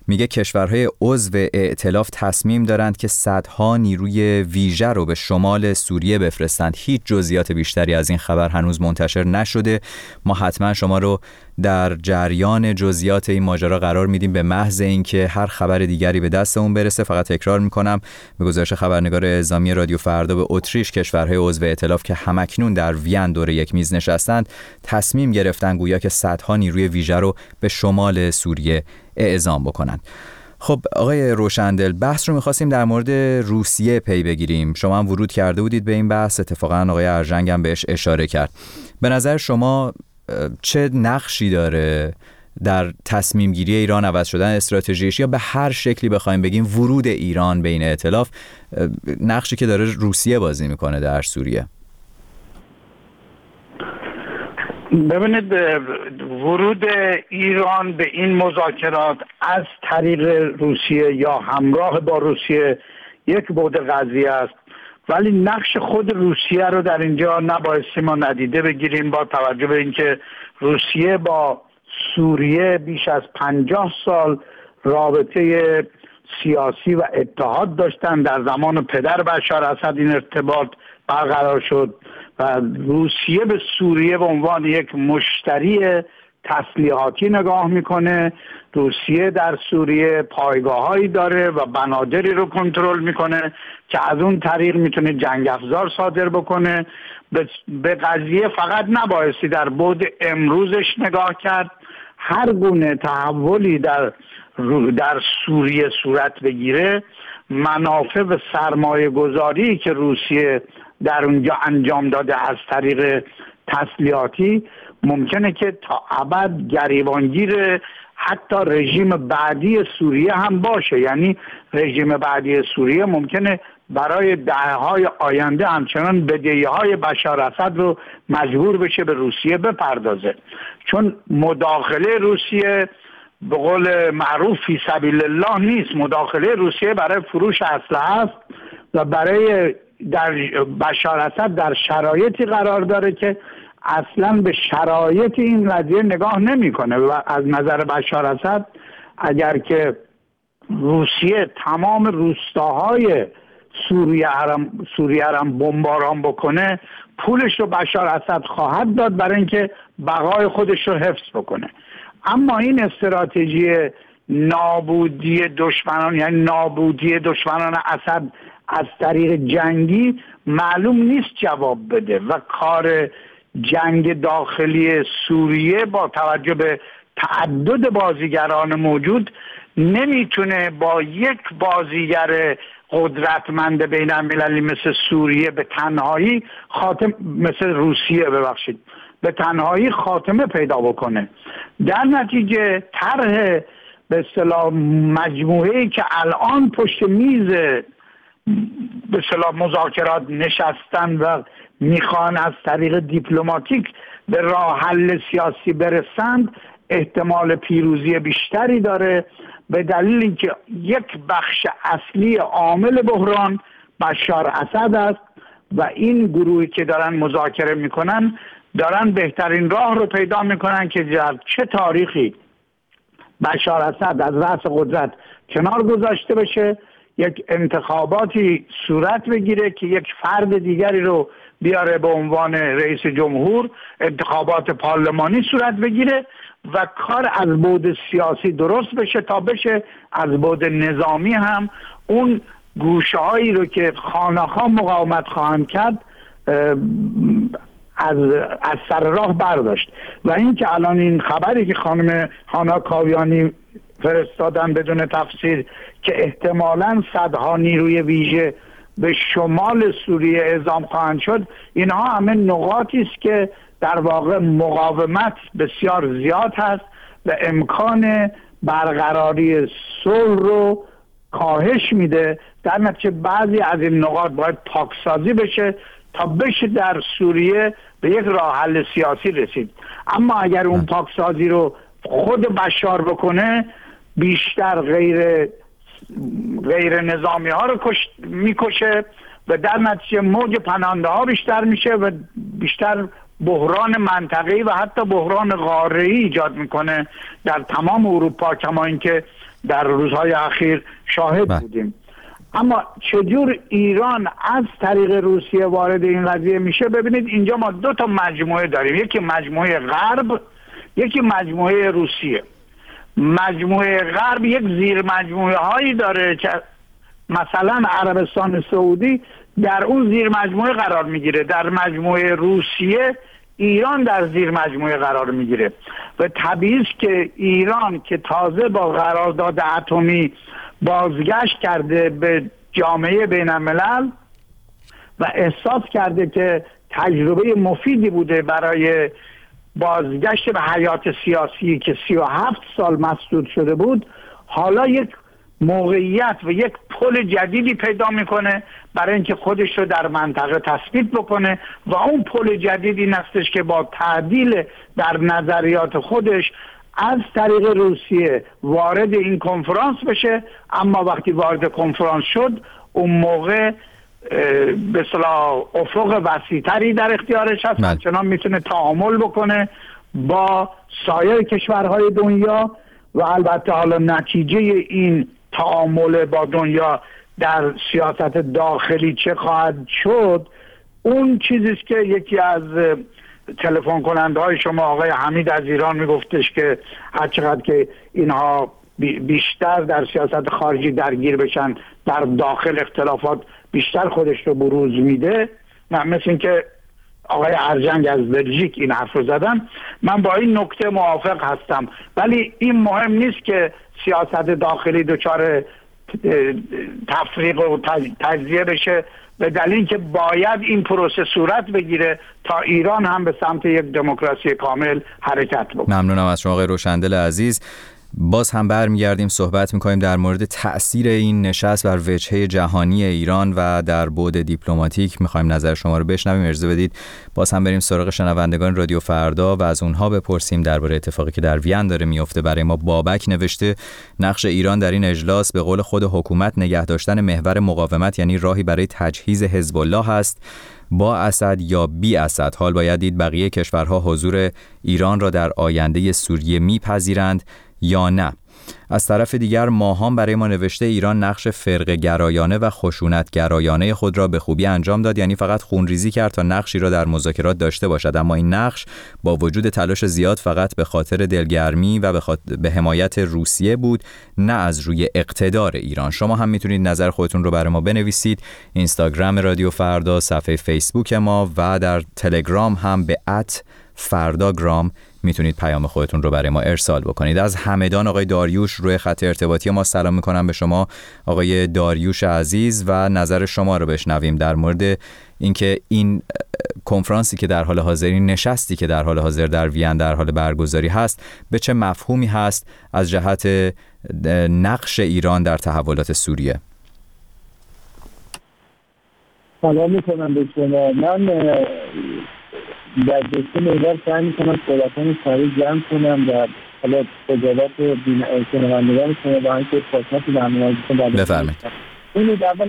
میگه کشورهای عضو ائتلاف تصمیم دارند که صدها نیروی ویژه رو به شمال سوریه بفرستند. هیچ جزئیات بیشتری از این خبر هنوز منتشر نشده. ما حتما شما رو در جریان جزئیات این ماجرا قرار میدیم به محض اینکه هر خبر دیگری به دستمون برسه. فقط تکرار میکنم به گزارش خبرنگار اعزامی رادیو فردا به اتریش، کشورهای عضو ائتلاف که همکنون در وین دور یک میز نشستند تصمیم گرفتن گویا که صدها نیروی ویژه رو به شمال سوریه اعزام بکنند. خب آقای روشندل، بحث رو می‌خواستیم در مورد روسیه پی بگیریم. شما هم ورود کرده بودید به این بحث، اتفاقا آقای ارژنگ هم بهش اشاره کرد. به نظر شما چه نقشی داره در تصمیم گیری ایران، عوض شدن استراتژیش، یا به هر شکلی بخوایم بگیم ورود ایران به این ائتلاف، نقشی که داره روسیه بازی میکنه در سوریه؟ ببینید، ورود ایران به این مذاکرات از طریق روسیه یا همراه با روسیه یک بعد قضیه است، ولی نقش خود روسیه رو در اینجا نبایستی ما ندیده بگیریم، با توجه به اینکه روسیه با سوریه بیش از پنجاه سال رابطه سیاسی و اتحاد داشتن. در زمان پدر بشار اسد این ارتباط برقرار شد و روسیه به سوریه به عنوان یک مشتری تسلیحاتی نگاه میکنه. روسیه در سوریه پایگاه‌هایی داره و بنادری رو کنترل میکنه که از اون طریق میتونه جنگ افزار صادر بکنه. به قضیه فقط نبایستی در بعد امروزش نگاه کرد. هر گونه تحولی در در سوریه صورت بگیره، منافع و سرمایه گذاری که روسیه در اونجا انجام داده از طریق تسلیحاتی ممکنه که تا ابد گریبانگیر حتی رژیم بعدی سوریه هم باشه. یعنی رژیم بعدی سوریه ممکنه برای دهه‌های آینده همچنان بدهی‌های بشار اسد رو مجبور بشه به روسیه بپردازه، چون مداخله روسیه به قول معروف فی سبیل الله نیست. مداخله روسیه برای فروش اسلحه است و برای در بشار اسد در شرایطی قرار داره که اصلا به شرایط این قضیه نگاه نمیکنه و از نظر بشار اسد اگر که روسیه تمام روستاهای سوریه هم سوریه هم بمباران بکنه، پولش رو بشار اسد خواهد داد برای اینکه بقای خودش رو حفظ بکنه. اما این استراتژی نابودی دشمنان، یعنی نابودی دشمنان اسد از طریق جنگی، معلوم نیست جواب بده و کار جنگ داخلی سوریه با توجه به تعدد بازیگران موجود نمیتونه با یک بازیگر قدرتمند بین المللی مثل سوریه به تنهایی خاتم مثل روسیه ببخشید به تنهایی خاتمه پیدا بکنه. در نتیجه طرح به اصطلاح مجموعه‌ای که الان پشت میز به اصطلاح مذاکرات نشستن و میخوان از طریق دیپلماتیک به راه حل سیاسی برسند، احتمال پیروزی بیشتری داره، به دلیل اینکه یک بخش اصلی عامل بحران بشار اسد است و این گروهی که دارن مذاکره میکنن دارن بهترین راه رو پیدا میکنن که در چه تاریخی بشار اسد از رأس قدرت کنار گذاشته بشه، یک انتخاباتی صورت بگیره که یک فرد دیگری رو بیاره به عنوان رئیس جمهور، انتخابات پارلمانی صورت بگیره و کار از بعد سیاسی درست بشه تا بشه از بعد نظامی هم اون گوشه هایی رو که خانه‌ها مقاومت خواهند کرد از از سر راه برداشت. و این که الان این خبری که خانم هانا کاویانی فرستادن بدون تفسیر که احتمالاً صدها نیروی ویژه به شمال سوریه اعزام خواهند شد، اینها همه نقاطی است که در واقع مقاومت بسیار زیاد هست و امکان برقراری صلح رو کاهش میده. در نتیجه بعضی از این نقاط باید پاکسازی بشه تا بشه در سوریه به یک راه حل سیاسی رسید. اما اگر اون پاکسازی رو خود بشار بکنه، بیشتر غیر غیر نظامی ها رو کش... میکشه و در نتیجه موج پناهنده ها بیشتر میشه و بیشتر بحران منطقه‌ای و حتی بحران قاره‌ای ایجاد میکنه در تمام اروپا. کما اینکه در روزهای اخیر شاهد بله. بودیم. اما چجور ایران از طریق روسیه وارد این قضیه میشه؟ ببینید اینجا ما دو تا مجموعه داریم، یکی مجموعه غرب، یکی مجموعه روسیه. مجموعه غرب یک زیر مجموعه هایی داره که مثلا عربستان سعودی در اون زیر مجموعه قرار میگیره. در مجموعه روسیه ایران در زیر مجموعه قرار میگیره و طبیعی است که ایران که تازه با قرارداد اتمی بازگشت کرده به جامعه بین الملل و احساس کرده که تجربه مفیدی بوده برای بازگشت به حیات سیاسی که سی و هفت سال مسدود شده بود، حالا یک موقعیت و یک پل جدیدی پیدا میکنه برای اینکه خودش رو در منطقه تثبیت بکنه و اون پل جدیدی این هستش که با تعدیل در نظریات خودش از طریق روسیه وارد این کنفرانس بشه. اما وقتی وارد کنفرانس شد اون موقع به اصطلاح افق وسیع‌تری در اختیارش هست، چنان میتونه تعامل بکنه با سایر کشورهای دنیا و البته حالا نتیجه این تعامل با دنیا در سیاست داخلی چه خواهد شد اون چیزیست که یکی از تلفن کننده های شما آقای حمید از ایران میگفتش که هر چقدر که اینها بیشتر در سیاست خارجی درگیر بشن در داخل اختلافات بیشتر خودش رو بروز میده. نه مثل این که آقای ارجنگ از بلژیک این حرف رو زدن، من با این نکته موافق هستم، ولی این مهم نیست که سیاست داخلی دچار تفریق و تجزیه بشه، به دلیل که باید این پروسه صورت بگیره تا ایران هم به سمت یک دموکراسی کامل حرکت بکنه. ممنونم از شما آقای روشندل عزیز. باز هم برمیگردیم صحبت میکنیم در مورد تأثیر این نشست بر وجهه جهانی ایران و در بعد دیپلماتیک. میخوایم نظر شما رو بشنویم. اجازه بدید باز هم بریم سراغ شنوندگان رادیو فردا و از اونها بپرسیم درباره اتفاقی که در وین داره میفته. برای ما بابک نوشته نقش ایران در این اجلاس به قول خود حکومت نگه داشتن محور مقاومت، یعنی راهی برای تجهیز حزب الله است با اسد یا بی اسد. حال باید دید بقیه کشورها حضور ایران را در آینده سوریه میپذیرند یا نه. از طرف دیگر ماهان برای ما نوشته ایران نقش فرقه گرایانه و خشونت گرایانه خود را به خوبی انجام داد، یعنی فقط خونریزی کرد تا نقشی را در مذاکرات داشته باشد، اما این نقش با وجود تلاش زیاد فقط به خاطر دلگرمی و به, خاطر به حمایت روسیه بود، نه از روی اقتدار ایران. شما هم میتونید نظر خودتون رو برای ما بنویسید. اینستاگرام رادیو فردا، صفحه فیسبوک ما و در تلگرام هم به ات فرداگرام میتونید پیام خودتون رو برای ما ارسال بکنید. از همدان آقای داریوش روی خط ارتباطی ما سلام میکنم به شما آقای داریوش عزیز و نظر شما رو بشنویم در مورد اینکه این کنفرانسی که در حال حاضر، این نشستی که در حال حاضر در وین در حال برگزاری هست، به چه مفهومی هست از جهت نقش ایران در تحولات سوریه. سلام میکنم به شما. من در دسته محور سعی میکنم صحبتان سریع جمع کنم و حالا اجابات شنوندگان شما با اینکه خدمت برنامه‌تون در بفرمایید. این اول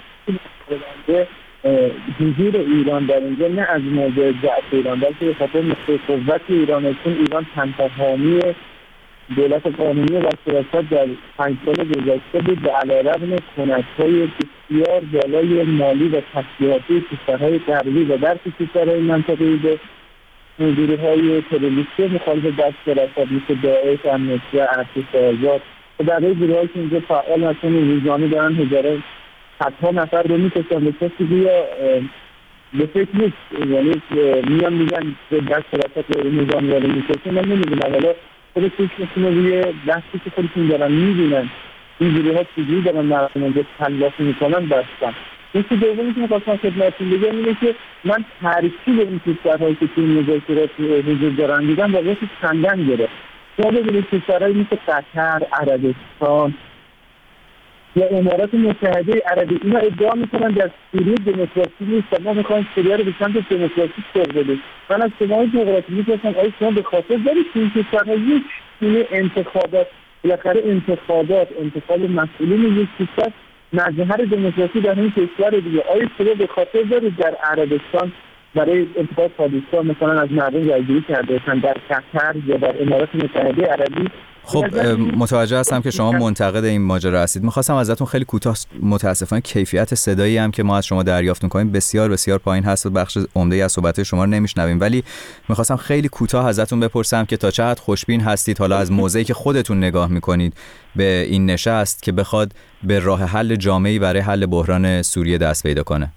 حضور ایران در اینجا نه از موضوع ضعف ایران بلکه به خاطر نقطه قوت ایرانه، چون ایران تنها دولت قانونی و سیاست در پنج سال گذشته بود و علیرغم کنش‌های بسیار بالای مالی و تسلیحاتی کشورهای غربی و برخی کشورهای منطقه‌ای به موضوعهای تروریستی مخالف دست سیاست مثل داعش، امنیتی، ارتش آزاد و بقیه گروه‌هایی که اینجا فعال هستن و روزانه دارن هزاره صدها نفر رو می‌کشن به کسی بیا به فکر نیست، یعنی میان میگن به دست سیاست نظام داره می‌کشن. من نمی‌دونم حالا خود فکرشون رو روی بحثی که خودشون دارن می‌بینن این گروه‌ها چجوری دارن مردم اینجا تلافی می‌کنن بستن. این که دومی که می‌خواستم خدمتتون بگم اینه که من ترکیب این کشورهایی که توی مذاکرات حضور دارن دیدم واقعا خندن گرفت. شما ببینید کشورهایی مثل قطر، عربستان یا امارات متحده عربی اینا ادعا میکنن در سوریه دموکراسی نیست و ما میخوایم سوریه رو به سمت دموکراسی سر بدیم. من از شماهای جغرافی میپرسم آیا شما به خاطر دارید که این کشورها یک گونه انتخابات بالاخره انتخابات انتخاب مسئولین یک کشور مظهر دموکراسی در این کشور دیگه، آیا شما به خاطر دارید در عربستان برای انتخاب پادشاه مثلا از مردم رأی‌گیری کرده باشن، در قطر یا در امارات متحده عربی خب متوجه هستم که شما منتقد این ماجرا هستید. می‌خواستم ازتون خیلی کوتاه، متاسفانه کیفیت صدایی هم که ما از شما دریافت می‌کنیم بسیار بسیار پایین هست و بخش عمده از صحبت شما رو نمی‌شنویم، ولی می‌خواستم خیلی کوتاه ازتون بپرسم که تا چه حد خوشبین هستید حالا از موضعی که خودتون نگاه می‌کنید به این نشست که بخواد به راه حل جامعی برای حل بحران سوریه دست پیدا کنه.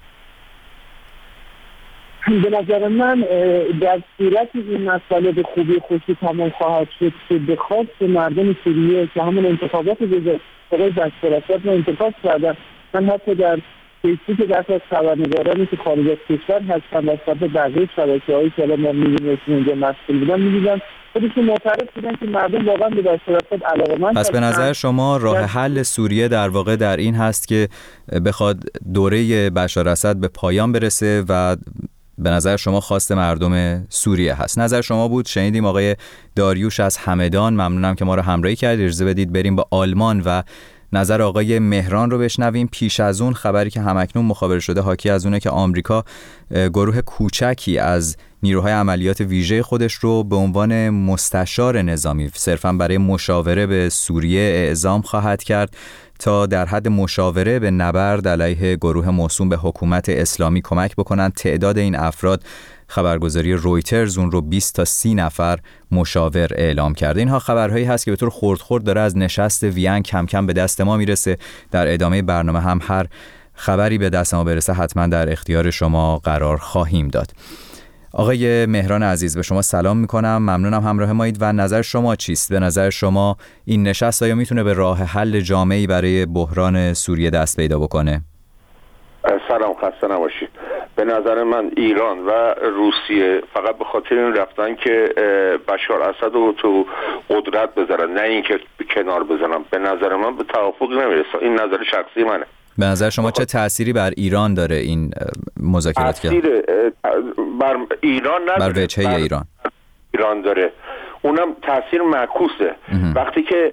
به نظر من در صورتی این مسئله به خوبی خوشی تمام خواهد شد که به خواست مردم سوریه که همون انتخابات گذشته برای بشار اسد رو انتخاب کردن، من حتی در فیسبوک دست از خبرنگارانی که خارج از کشور هستن و سطح بقیه شبکه‌هایی که الان ما می‌بینیم اونجا مسئول بودن می‌دیدن خودشون معترف بودن که مردم واقعا به بشار اسد علاقه‌مند. پس به نظر شما راه حل سوریه در واقع در این هست که بخواد دوره بشار اسد به پایان برسه و به نظر شما خواست مردم سوریه هست. نظر شما بود. شنیدیم آقای داریوش از همدان، ممنونم که ما رو همراهی کردید. اجازه بدید بریم با آلمان و نظر آقای مهران رو بشنویم. پیش از اون خبری که همکنون مخابره شده حاکی از اونه که آمریکا گروه کوچکی از نیروهای عملیات ویژه خودش رو به عنوان مستشار نظامی صرفاً برای مشاوره به سوریه اعزام خواهد کرد تا در حد مشاوره به نبرد علیه گروه موسوم به حکومت اسلامی کمک بکنند. تعداد این افراد خبرگزاری رویترز اون رو بیست تا سی نفر مشاور اعلام کرده. اینها خبرهایی هست که به طور خرد خرد داره از نشست وین کم کم به دست ما میرسه. در ادامه برنامه هم هر خبری به دست ما برسه حتما در اختیار شما قرار خواهیم داد. آقای مهران عزیز به شما سلام میکنم، ممنونم همراه مایید و نظر شما چیست؟ به نظر شما این نشست آیا میتونه به راه حل جامعی برای بحران سوریه دست پیدا بکنه؟ سلام، خسته نباشید. به نظر من ایران و روسیه فقط به خاطر این رفتن که بشار اسد رو تو قدرت بذارن، نه اینکه کنار بزنن. به نظر من به توافق نمیرسه. این نظر شخصی منه. به نظر شما چه تأثیری بر ایران داره این مذاکرات؟ تأثیر بر ایران نداره، بر وجهه ایران ایران داره، اونم تاثیر معکوسه. وقتی که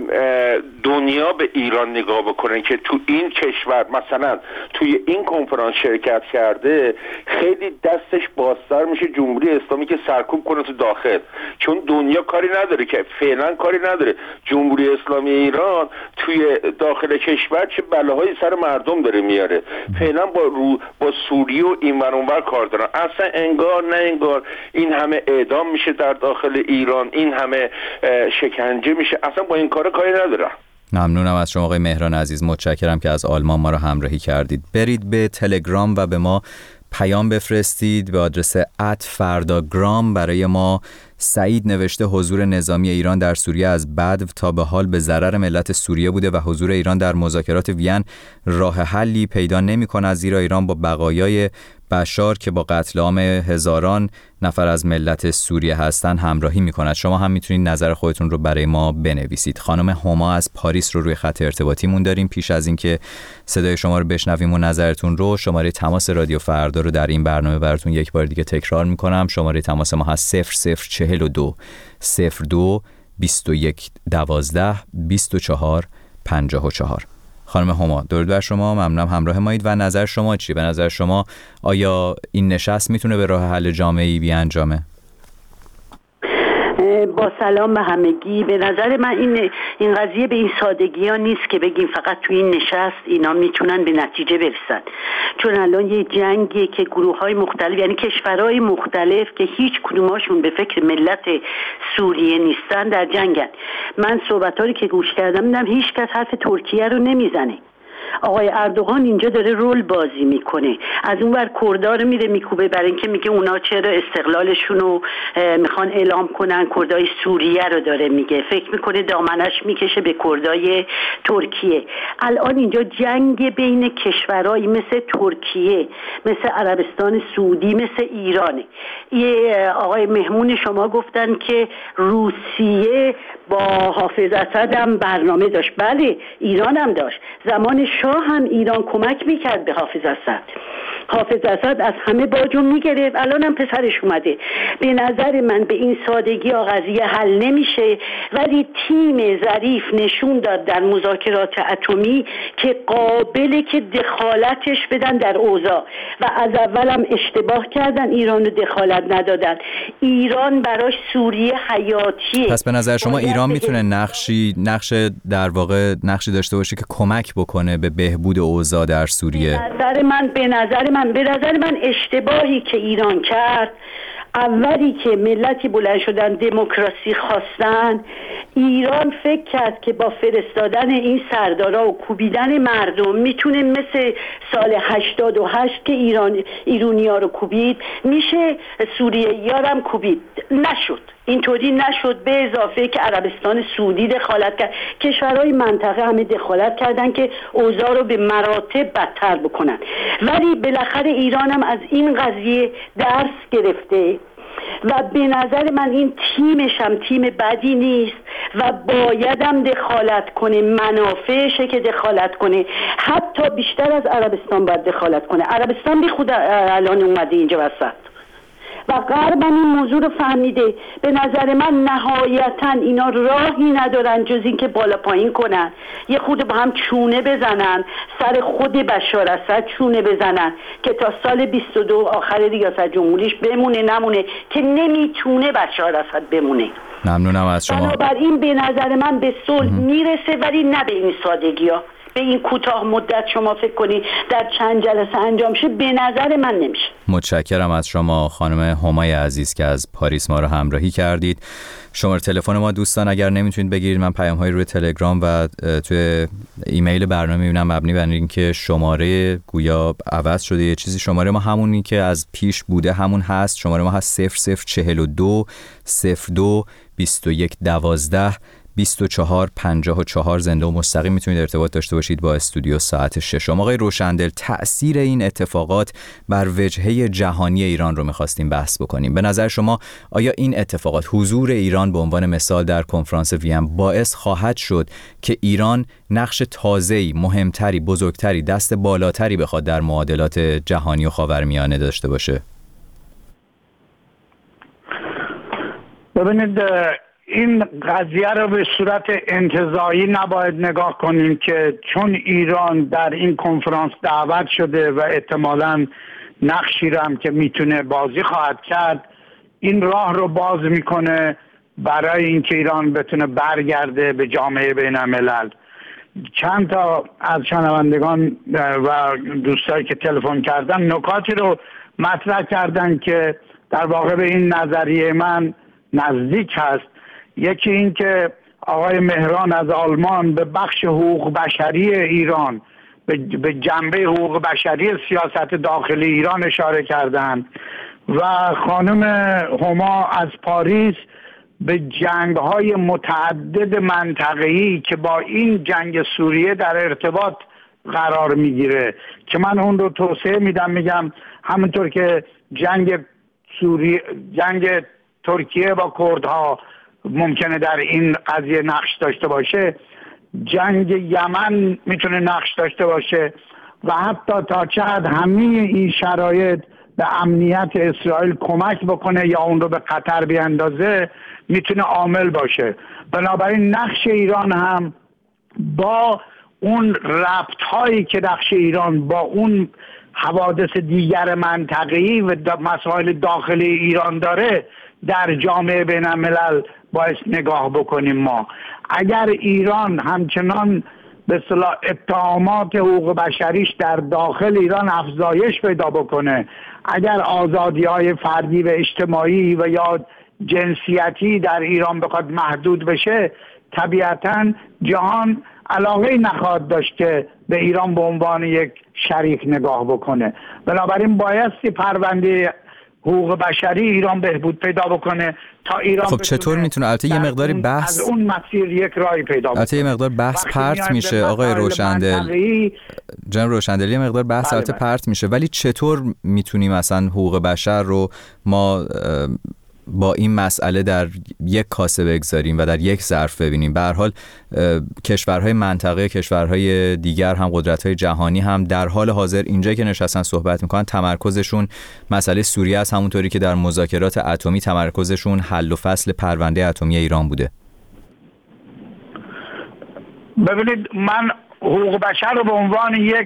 دنیا به ایران نگاه بکنه که تو این کشور مثلا توی این کنفرانس شرکت کرده، خیلی دستش بازتر میشه جمهوری اسلامی که سرکوب کنه تو داخل، چون دنیا کاری نداره که فعلا کاری نداره. جمهوری اسلامی ایران توی داخل کشور چه بلاهایی سر مردم داره میاره. فعلا با رو با سوریه و این ور اون ور کار دارن. اصلا انگار نه انگار این همه اعدام میشه در داخل ایران، این همه شکنجه میشه، اصلا با این کار کاری ندارم. ممنونم از شما آقای مهران عزیز، متشکرم که از آلمان ما رو همراهی کردید. برید به تلگرام و به ما پیام بفرستید به آدرس ات فرداگرام. برای ما سعید نوشته حضور نظامی ایران در سوریه از بدو تا به حال به ضرر ملت سوریه بوده و حضور ایران در مذاکرات وین راه حلی پیدا نمی‌کند، زیرا ایران با بقایای بشار که با قتل عام هزاران نفر از ملت سوریه هستند همراهی می‌کند. شما هم میتونید نظر خودتون رو برای ما بنویسید. خانم هما از پاریس رو روی خط ارتباطیمون داریم. پیش از اینکه صدای شما رو بشنویم و نظرتون رو، شماره تماس رادیو فردا رو در این برنامه براتون یک بار دیگه تکرار می‌کنم. شماره تماس ما هست صفر صفر چهل و دو صفر دو بیست و یک دوازده بیست و چهار پنجاه و چهار. خانم هما درود بر شما، ممنونم همراه مایید و نظر شما چی؟ به نظر شما آیا این نشست میتونه به راه حل جامعی بیانجامه؟ با سلام به همگی. به نظر من این این قضیه به این سادگی ها نیست که بگیم فقط تو این نشست اینا میتونن به نتیجه برسن، چون الان یه جنگیه که گروه های مختلف، یعنی کشورهای مختلف که هیچ کدوماشون به فکر ملت سوریه نیستن در جنگن. من صحبت‌هایی که گوش کردم دیدم هیچ کس حرف ترکیه رو نمیزنه. آقای اردوغان اینجا داره رول بازی میکنه، از اون ور کردها رو میره میکوبه برای اینکه میگه اونا چرا استقلالشون رو میخوان اعلام کنن. کردای سوریه رو داره میگه، فکر میکنه دامنش میکشه به کردای ترکیه. الان اینجا جنگ بین کشورهایی مثل ترکیه، مثل عربستان سعودی، مثل ایرانه. یه آقای مهمون شما گفتن که روسیه با حافظ اسد هم برنامه داشت. بله ایران هم داشت، زمان شاه هم ایران کمک میکرد به حافظ اسد. حافظ اسد از همه باجو میگرفت، الان هم پسرش اومده. به نظر من به این سادگی قضیه حل نمیشه، ولی تیم ظریف نشون داد در مذاکرات اتمی که قابله که دخالتش بدن در اوضاع و از اولم اشتباه کردن، ایران رو دخالت ندادن. ایران براش سوریه حیاتیه. پس به نظر شما ایران میتونه نقشی نقش در واقع نقشی داشته باشه که کمک بکنه به بهبود اوضاع در سوریه؟ به نظر من به نظر من به نظر من اشتباهی که ایران کرد، اولی که ملتی بلند شدن دموکراسی خواستن، ایران فکر کرد که با فرستادن این سردارا و کوبیدن مردم میتونه مثل سال هشتاد و هشت که ایران ایرونیا رو کوبید میشه سوریه یارم کوبید. نشد، اینطوری نشد. به اضافه که عربستان سعودی دخالت کرد، کشورهای منطقه همه دخالت کردن که اوضاع رو به مراتب بدتر بکنن، ولی بالاخره ایران هم از این قضیه درس گرفته و به نظر من این تیمش هم تیم بدی نیست و بایدم دخالت کنه، منافعشه که دخالت کنه، حتی بیشتر از عربستان باید دخالت کنه. عربستان بی خود الان اومده اینجا وسط و غرب این موضوع رو فهمیده. به نظر من نهایتا اینا راهی ندارن جز این که بالا پایین کنن، یه خود با هم چونه بزنن، سر خود بشار اسد چونه بزنن که تا سال بیست و دو آخر ریاست جمهوریش بمونه نمونه، که نمیتونه بشار اسد بمونه. ممنونم از شما. بنابراین به نظر من به صلح میرسه، ولی نه به این سادگی ها، به این کوتاه مدت شما فکر کنی در چند جلسه انجام شه، به نظر من نمیشه. متشکرم از شما خانم همای عزیز که از پاریس ما رو همراهی کردید. شماره تلفن ما دوستان اگر نمیتونید بگیرید، من پیام‌های روی تلگرام و توی ایمیل برنامه میبینم مبنی بر اینکه شماره گویا عوض شده یه چیزی. شماره ما همونی که از پیش بوده همون هست. شماره ما هست صفر صفر چهل و دو صفر دو بیست و یک دوازده بیست و چهار پنجاه و چهار. زنده و مستقیم میتونید ارتباط داشته باشید با استودیو ساعت ششم. آقای روشندل، تأثیر این اتفاقات بر وجهه جهانی ایران رو میخواستیم بحث بکنیم. به نظر شما آیا این اتفاقات، حضور ایران به عنوان مثال در کنفرانس وین، باعث خواهد شد که ایران نقش تازه‌ای، مهمتری، بزرگتری، دست بالاتری بخواد در معادلات جهانی و خاورمیانه داشته باشه؟ ببینید، این قضیه رو به صورت انتزاعی نباید نگاه کنیم که چون ایران در این کنفرانس دعوت شده و احتمالاً نقشی رو هم که میتونه بازی خواهد کرد، این راه رو باز میکنه برای اینکه ایران بتونه برگرده به جامعه بین الملل. چند تا از شنوندگان و دوستایی که تلفن کردن نکاتی رو مطرح کردن که در واقع به این نظریه من نزدیک هست. یکی این که آقای مهران از آلمان به بخش حقوق بشری ایران، به جنبه حقوق بشری سیاست داخلی ایران اشاره کردند و خانم هما از پاریس به جنگ‌های متعدد منطقه‌ای که با این جنگ سوریه در ارتباط قرار میگیره که من اون رو توصیه میدم، میگم همونطور که جنگ سوریه، جنگ ترکیه با کردها ممکنه در این قضیه نقش داشته باشه، جنگ یمن میتونه نقش داشته باشه و حتی تا چه حد همه این شرایط به امنیت اسرائیل کمک بکنه یا اون رو به خطر بیاندازه میتونه عامل باشه. بنابراین نقش ایران هم با اون ربط هایی که نقش ایران با اون حوادث دیگر منطقه‌ای و مسائل داخلی ایران داره در جامعه بین الملل باید نگاه بکنیم. ما اگر ایران همچنان به اصطلاح اتهامات حقوق بشریش در داخل ایران افزایش پیدا بکنه، اگر آزادی‌های فردی و اجتماعی و یا جنسیتی در ایران بخواد محدود بشه، طبیعتاً جهان علاقه نخواهد داشت که به ایران به عنوان یک شریک نگاه بکنه. بنابراین بایستی پرونده حقوق بشری ایران بهبود پیدا بکنه تا ایران خب چطور میتونه؟ البته یه مقداری بحث از اون مسیر یک راهی پیدا بکنه. البته یه مقدار بحث پرت میشه آقای روشندل، جناب روشندل، یه مقدار بحث البته پرت میشه، ولی چطور میتونیم مثلا حقوق بشر رو ما با این مسئله در یک کاسه بگذاریم و در یک ظرف ببینیم. به هر حال کشورهای منطقه، کشورهای دیگر هم، قدرت‌های جهانی هم در حال حاضر اینجا که نشستن صحبت میکنن تمرکزشون مسئله سوریه است، همونطوری که در مذاکرات اتمی تمرکزشون حل و فصل پرونده اتمی ایران بوده. ببینید، من حقوق بشر رو به عنوان یک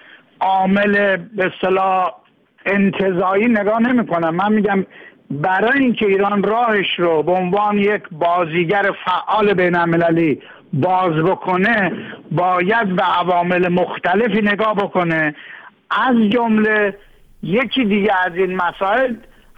عامل به اصطلاح انتزاعی نگاه نمی کنم. من میگم برای اینکه ایران راهش رو به عنوان یک بازیگر فعال بین المللی باز بکنه باید به عوامل مختلفی نگاه بکنه. از جمله یکی دیگه از این مسائل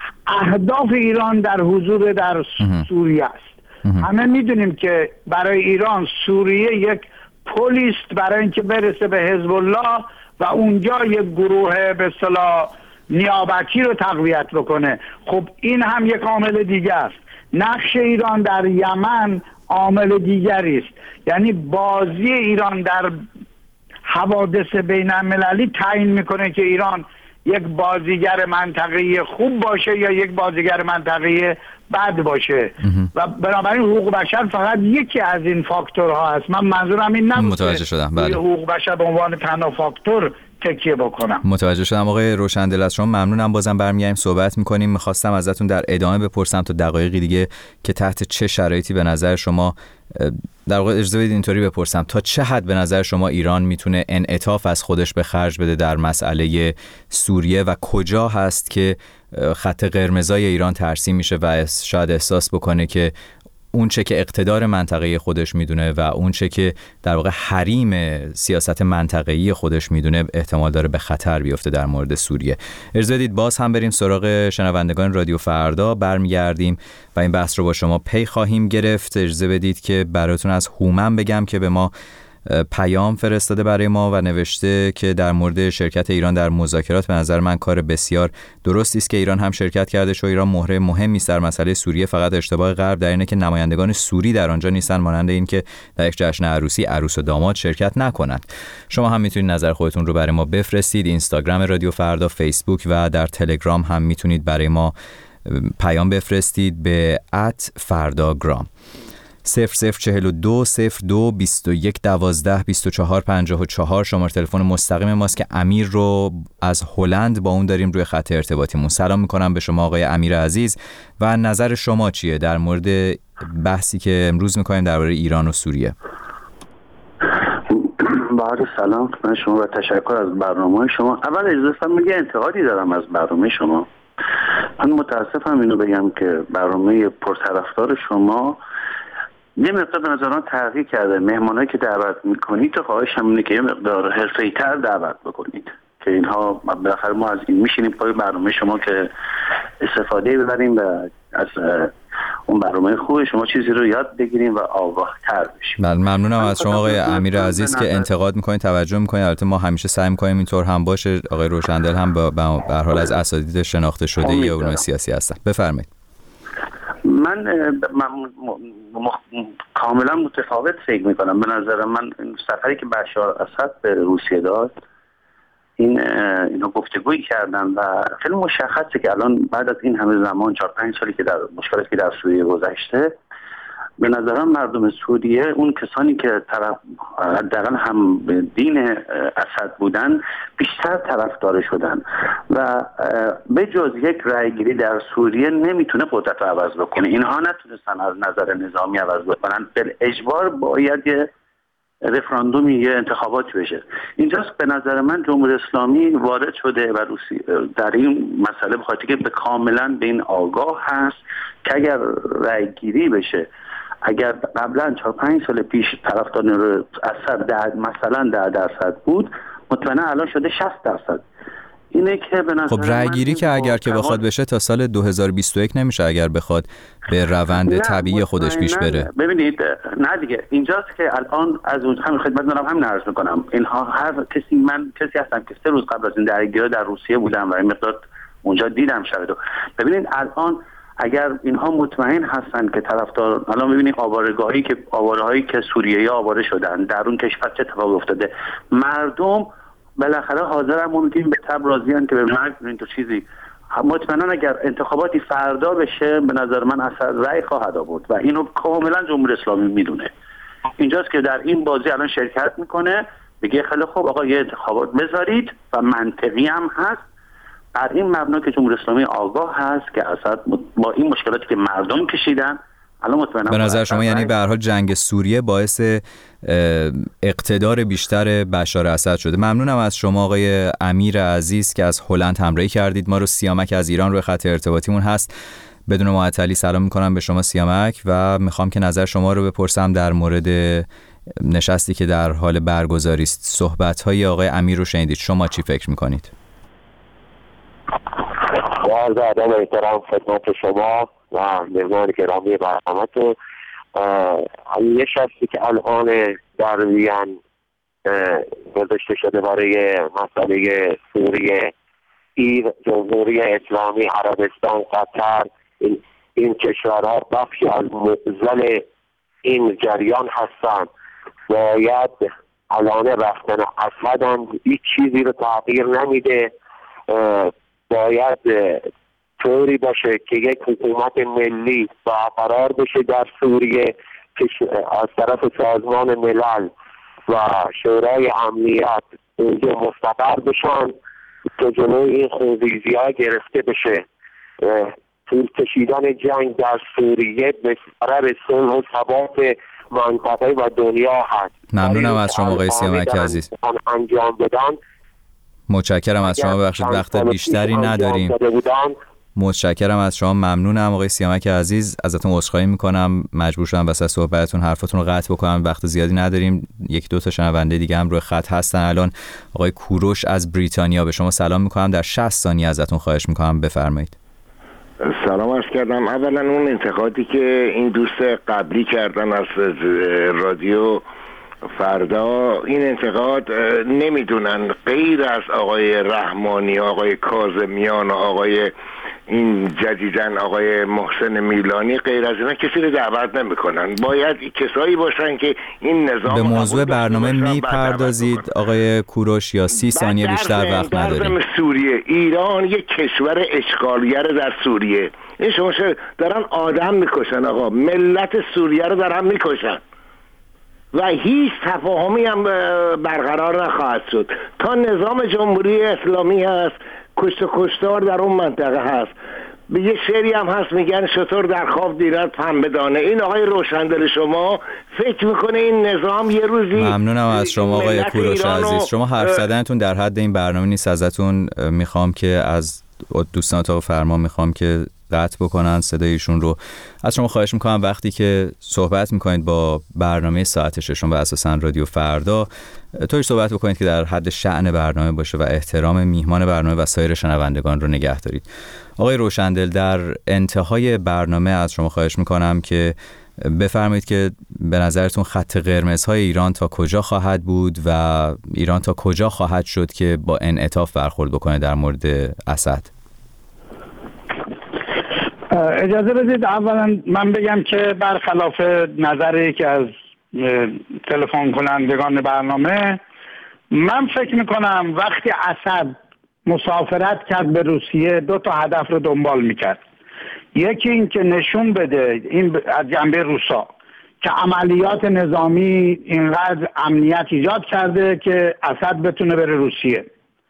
اهداف ایران در حضور در سوریه است. همه میدونیم که برای ایران سوریه یک پلیست برای اینکه برسه به حزب الله و اونجا یک گروه به اصطلاح نیابتی رو تقویت بکنه. خب این هم یک عامل دیگه است. نقش ایران در یمن عامل دیگری است. یعنی بازی ایران در حوادث بین المللی تعیین میکنه که ایران یک بازیگر منطقه‌ای خوب باشه یا یک بازیگر منطقه‌ای بد باشه و بنابراین حقوق بشر فقط یکی از این فاکتورها است. من منظورم این نبود متوجه شدم. بله. حقوق بشر به عنوان تنها فاکتور تکیه بکنم. متوجه شدم. آقای روشندل از شما ممنونم. بازم برمیگردیم صحبت میکنیم. میخواستم ازتون در ادامه بپرسم تا دقایقی دیگه که تحت چه شرایطی به نظر شما، در واقع اجازه بدید اینطوری بپرسم، تا چه حد به نظر شما ایران میتونه انعطاف از خودش به خرج بده در مسئله سوریه و کجا هست که خط قرمزای ایران ترسیم میشه و شاید احساس بکنه که اون چه که اقتدار منطقه‌ای خودش میدونه و اون چه که در واقع حریم سیاست منطقه‌ای خودش میدونه احتمال داره به خطر بیفته در مورد سوریه. اجازه بدید باز هم بریم سراغ شنوندگان رادیو فردا، برمیگردیم و این بحث رو با شما پی خواهیم گرفت. اجازه بدید که براتون از هومن بگم که به ما پیام فرستاده برای ما و نوشته که در مورد شرکت ایران در مذاکرات به نظر من کار بسیار درستی است که ایران هم شرکت کرده، چون ایران مهره مهمی است در مسئله سوریه. فقط اشتباه غرب در اینه که نمایندگان سوری در آنجا نیستن، مانند این که در یک جشن عروسی عروس و داماد شرکت نکنند. شما هم میتونید نظر خودتون رو برای ما بفرستید. اینستاگرام رادیو فردا، فیسبوک و در تلگرام هم میتونید برای ما پیام بفرستید به ات فرداگرام. صفر صفر چهل و دو صفر دو بیست و یک دوازده بیست و چهار پنجاه و چهار شماره تلفن مستقیم ماست که امیر رو از هلند با اون داریم روی خط ارتباطیمون. سلام میکنم به شما آقای امیر عزیز و نظر شما چیه در مورد بحثی که امروز میکنیم درباره ایران و سوریه؟ با سلام من شما و تشکر از برنامه شما. اول اجازه فرمایید میگه انتقادی دارم از برنامه شما. من متاسفم اینو بگم که برنامه پرطرفدار شما یه مقدار به نظران تغییر کرده. مهمانایی که دعوت میکنید تو خواهشم اینه که یه مقدار حرفه‌ای‌تر دعوت بکنید که اینها بالاخره ما از این میشینیم پای برنامه شما که استفاده ببریم و از اون برنامه خوب شما چیزی رو یاد بگیریم و آگاه‌تر بشیم. من ممنونم از شما آقای امیر عزیز که انتقاد میکنید، توجه میکنید. البته ما همیشه سعی میکنیم اینطور هم باشه. آقای روشندل هم به هر حال از اساتید شناخته شده یا علوم سیاسی هستن. بفرمایید. من, من م... م... کاملا متفاوت فکر میکنم. به نظر من سفری که بشار اسد به روسیه داد، این اینا گفتگویی کردن و خیلی مشخصه که الان بعد از این همه زمان چهار پنج سالی که در مشکلاتی که در سوریه گذشته، به نظرم مردم سوریه اون کسانی که طرف حداقل هم دین اسد بودن بیشتر طرفدار شدن و به جز یک رأیگیری در سوریه نمیتونه قدرت رو عوض بکنه. اینها نتونستن از نظر نظامی عوض بکنن، به اجبار باید یه رفراندومی یه انتخاباتی بشه. اینجاست به نظر من جمهوری اسلامی وارد شده و روسیه در این مسئله به خاطر که به کاملا به این آگاه هست که اگر رأیگیری بشه، اگر قبلا چهار پنج سال پیش طرفدار اسد مثلا ده درصد بود، مطمئنا الان شده شصت درصد. اینه که به نظر خب رأی گیری که اگر که بخواد بشه تا سال دو هزار و بیست و یک نمیشه اگر بخواد به روند طبیعی خودش پیش بره. ببینید نه دیگه اینجاست که الان از اون همین خدمت دارم همین عرض میکنم. اینها هر کسی، من کسی هستم که سه روز قبل از این درگیری در روسیه بودم و این مقدار اونجا دیدم شاید. ببینید الان اگر اینها مطمئن هستن که طرفدار، الان ببینید آوارگاهی که آوارهایی که سوریه‌ای آواره شدن در اون کشور چه اتفاقی افتاده، مردم بالاخره حاضرن ممکن به تبر راضیان که به مرگ این تو چیزی مطمئنا اگر انتخاباتی فردا بشه به نظر من اثر رأی خواهد آورد و اینو کاملا جمهوری اسلامی میدونه. اینجاست که در این بازی الان شرکت میکنه، بگه خیلی خوب آقا یه انتخابات بذارید و منطقی هم هست بر این مبنا که جمهوری اسلامی آگاه هست که اسد با این مشکلاتی که مردم کشیدن الان مطمئنا. به نظر شما یعنی به هر حال جنگ سوریه باعث اقتدار بیشتر بشار اسد شده. ممنونم از شما آقای امیر عزیز که از هلند همراهی کردید ما رو. سیامک از ایران روی خط ارتباطیمون هست. بدون معطلی سلام میکنم به شما سیامک و میخوام که نظر شما رو بپرسم در مورد نشستی که در حال برگزاری است. صحبت‌های آقای امیر رو شنیدید، شما چی فکر میکنید؟ با عرض ادب و احترام خدمت شما و مهمان گرامی برنامه‌تون، نشستی که الان در وین گذاشته شده برای مسئله سوریه، این جمهوری اسلامی، عربستان، قطر، این, این کشورها بخشی از معضل این جریان هستند. باید الان رفتن اسد هم هیچ چیزی رو تغییر نمیده. باید طوری باشه که یک حکومت ملی برقرار بشه در سوریه که از طرف سازمان ملل و شورای امنیت اونجا مستقر بشن که جلوی این خونریزی ها گرفته بشه. طول کشیدن جنگ در سوریه به ضرر صلح و ثبات منطقه و دنیا هست. ممنونم از شما آقای سیامک عزیز. انجام بدن. متشکرم از شما. ببخشید وقت بیشتری نداریم. متشکرم از شما. ممنونم آقای سیامک عزیز. ازتون عذرخواهی میکنم مجبور شدم وسط صحبتتون حرفتون رو قطع بکنم. وقت زیادی نداریم. یک دو تا شنونده دیگه هم روی خط هستن الان. آقای کوروش از بریتانیا، به شما سلام میکنم. در شصت ثانیه ازتون خواهش میکنم بفرمایید. سلام عرض کردم. اولا اون انتقادی که این دوست قبلی کردن از رادیو فردا، این انتقاد نمیدونن غیر از آقای رحمانی، آقای کاظمیان و آقای این جدیدن آقای محسن میلانی، غیر از اینا کسی رو دعوت نمیکنن. باید کسایی باشن که این نظام به موضوع برنامه میپردازید آقای کوروش یا سی ثانیه بیشتر وقت نداریم. سوریه، ایران یک کشور اشغالگر در سوریه. این شما دارن آدم میکشن آقا، ملت سوریه رو دارن میکشن و هیچ تفاهمی هم برقرار نخواهد شد تا نظام جمهوری اسلامی هست. کشت و کشتار در اون منطقه هست. به یه شعری هم هست میگن شطور در خواب دیرد پنبه دانه. این آقای روشندل شما فکر میکنه این نظام یه روزی. ممنونم از شما آقای کوروش عزیز. شما حرف زدنتون در حد این برنامه نیست. ازتون میخوام که از دوستان اتاق فرمان میخوام که قطع بکنن صدایشون رو. از شما خواهش میکنم وقتی که صحبت میکنید با برنامه ساعت ششم و اساساً رادیو فردا، طوری صحبت بکنید که در حد شأن برنامه باشه و احترام میهمان برنامه و سایر شنوندگان رو نگه دارید. آقای روشندل، در انتهای برنامه از شما خواهش میکنم که بفرمایید که به نظرتون خط قرمزهای ایران تا کجا خواهد بود و ایران تا کجا خواهد شد که با انعطاف برخورد بکنه در مورد اسد. اجازه بدید اولا من بگم که برخلاف نظری که از تلفن کنندگان برنامه، من فکر میکنم وقتی اسد مسافرت کرد به روسیه دو تا هدف رو دنبال میکرد. یکی این که نشون بده این از جنبه روسا که عملیات نظامی اینقدر امنیت ایجاد کرده که اسد بتونه بره روسیه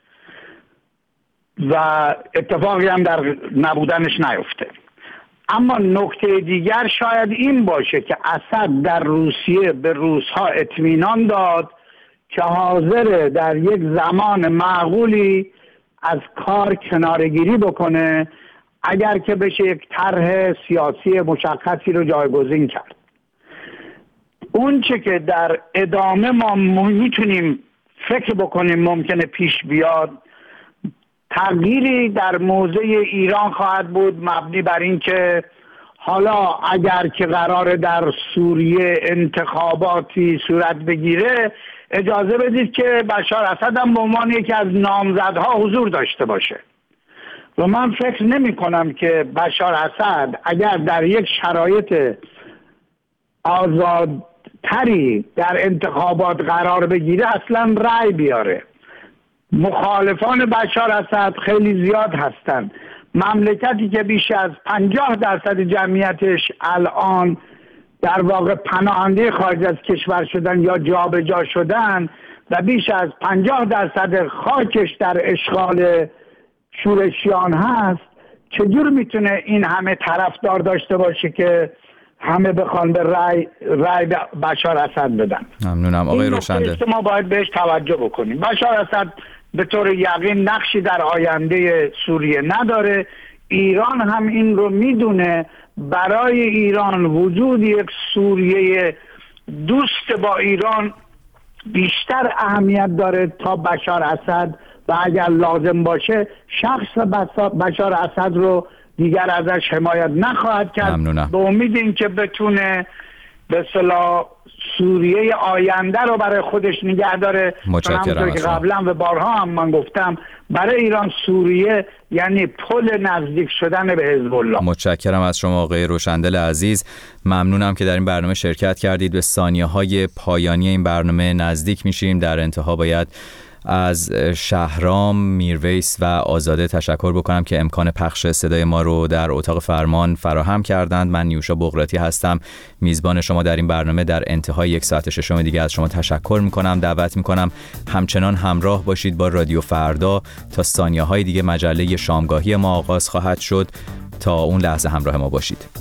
و اتفاقی هم در نبودنش نیفته. اما نکته دیگر شاید این باشه که اسد در روسیه به روس‌ها اطمینان داد که حاضر در یک زمان معقولی از کار کناره‌گیری بکنه اگر که بشه یک طرح سیاسی مشخصی رو جایگزین کرد. اون چه که در ادامه ما میتونیم فکر بکنیم ممکنه پیش بیاد، تغییری در موضع ایران خواهد بود مبنی بر این که حالا اگر که قرار در سوریه انتخاباتی صورت بگیره، اجازه بدید که بشار اسد هم به عنوان یکی از نامزدها حضور داشته باشه. و من فکر نمی کنم که بشار اسد اگر در یک شرایط آزادتری در انتخابات قرار بگیره اصلا رأی بیاره. مخالفان بشار اسد خیلی زیاد هستند. مملکتی که بیش از پنجاه درصد جمعیتش الان در واقع پناهنده خارج از کشور شدن یا جابجا شدن و بیش از پنجاه درصد خاکش در اشغال شورشیان هست، چجور میتونه این همه طرفدار داشته باشه که همه بخوان به رای رای بشار اسد بدن؟ ممنونم آقای روشندل. ما باید بهش توجه بکنیم. بشار اسد به طور یقین نقشی در آینده سوریه نداره. ایران هم این رو میدونه. برای ایران وجود یک سوریه دوست با ایران بیشتر اهمیت داره تا بشار اسد و اگر لازم باشه شخص بشار اسد رو دیگر ازش حمایت نخواهد کرد. ممنونم. به امید اینکه بتونه به اصطلاح سوریه آینده رو برای خودش نگه داره. متشکرم. که قبلا و بارها هم من گفتم برای ایران سوریه یعنی پل نزدیک شدن به حزب الله. متشکرم از شما آقای روشندل عزیز. ممنونم که در این برنامه شرکت کردید. به ثانیه‌های پایانی این برنامه نزدیک میشیم. در انتها باید از شهرام، میرویس و آزاده تشکر بکنم که امکان پخش صدای ما رو در اتاق فرمان فراهم کردند. من نیوشا بغراتی هستم، میزبان شما در این برنامه. در انتهای یک ساعت ششم دیگه از شما تشکر میکنم. دعوت میکنم همچنان همراه باشید با رادیو فردا تا ثانیه‌های دیگه مجله شامگاهی ما آغاز خواهد شد. تا اون لحظه همراه ما باشید.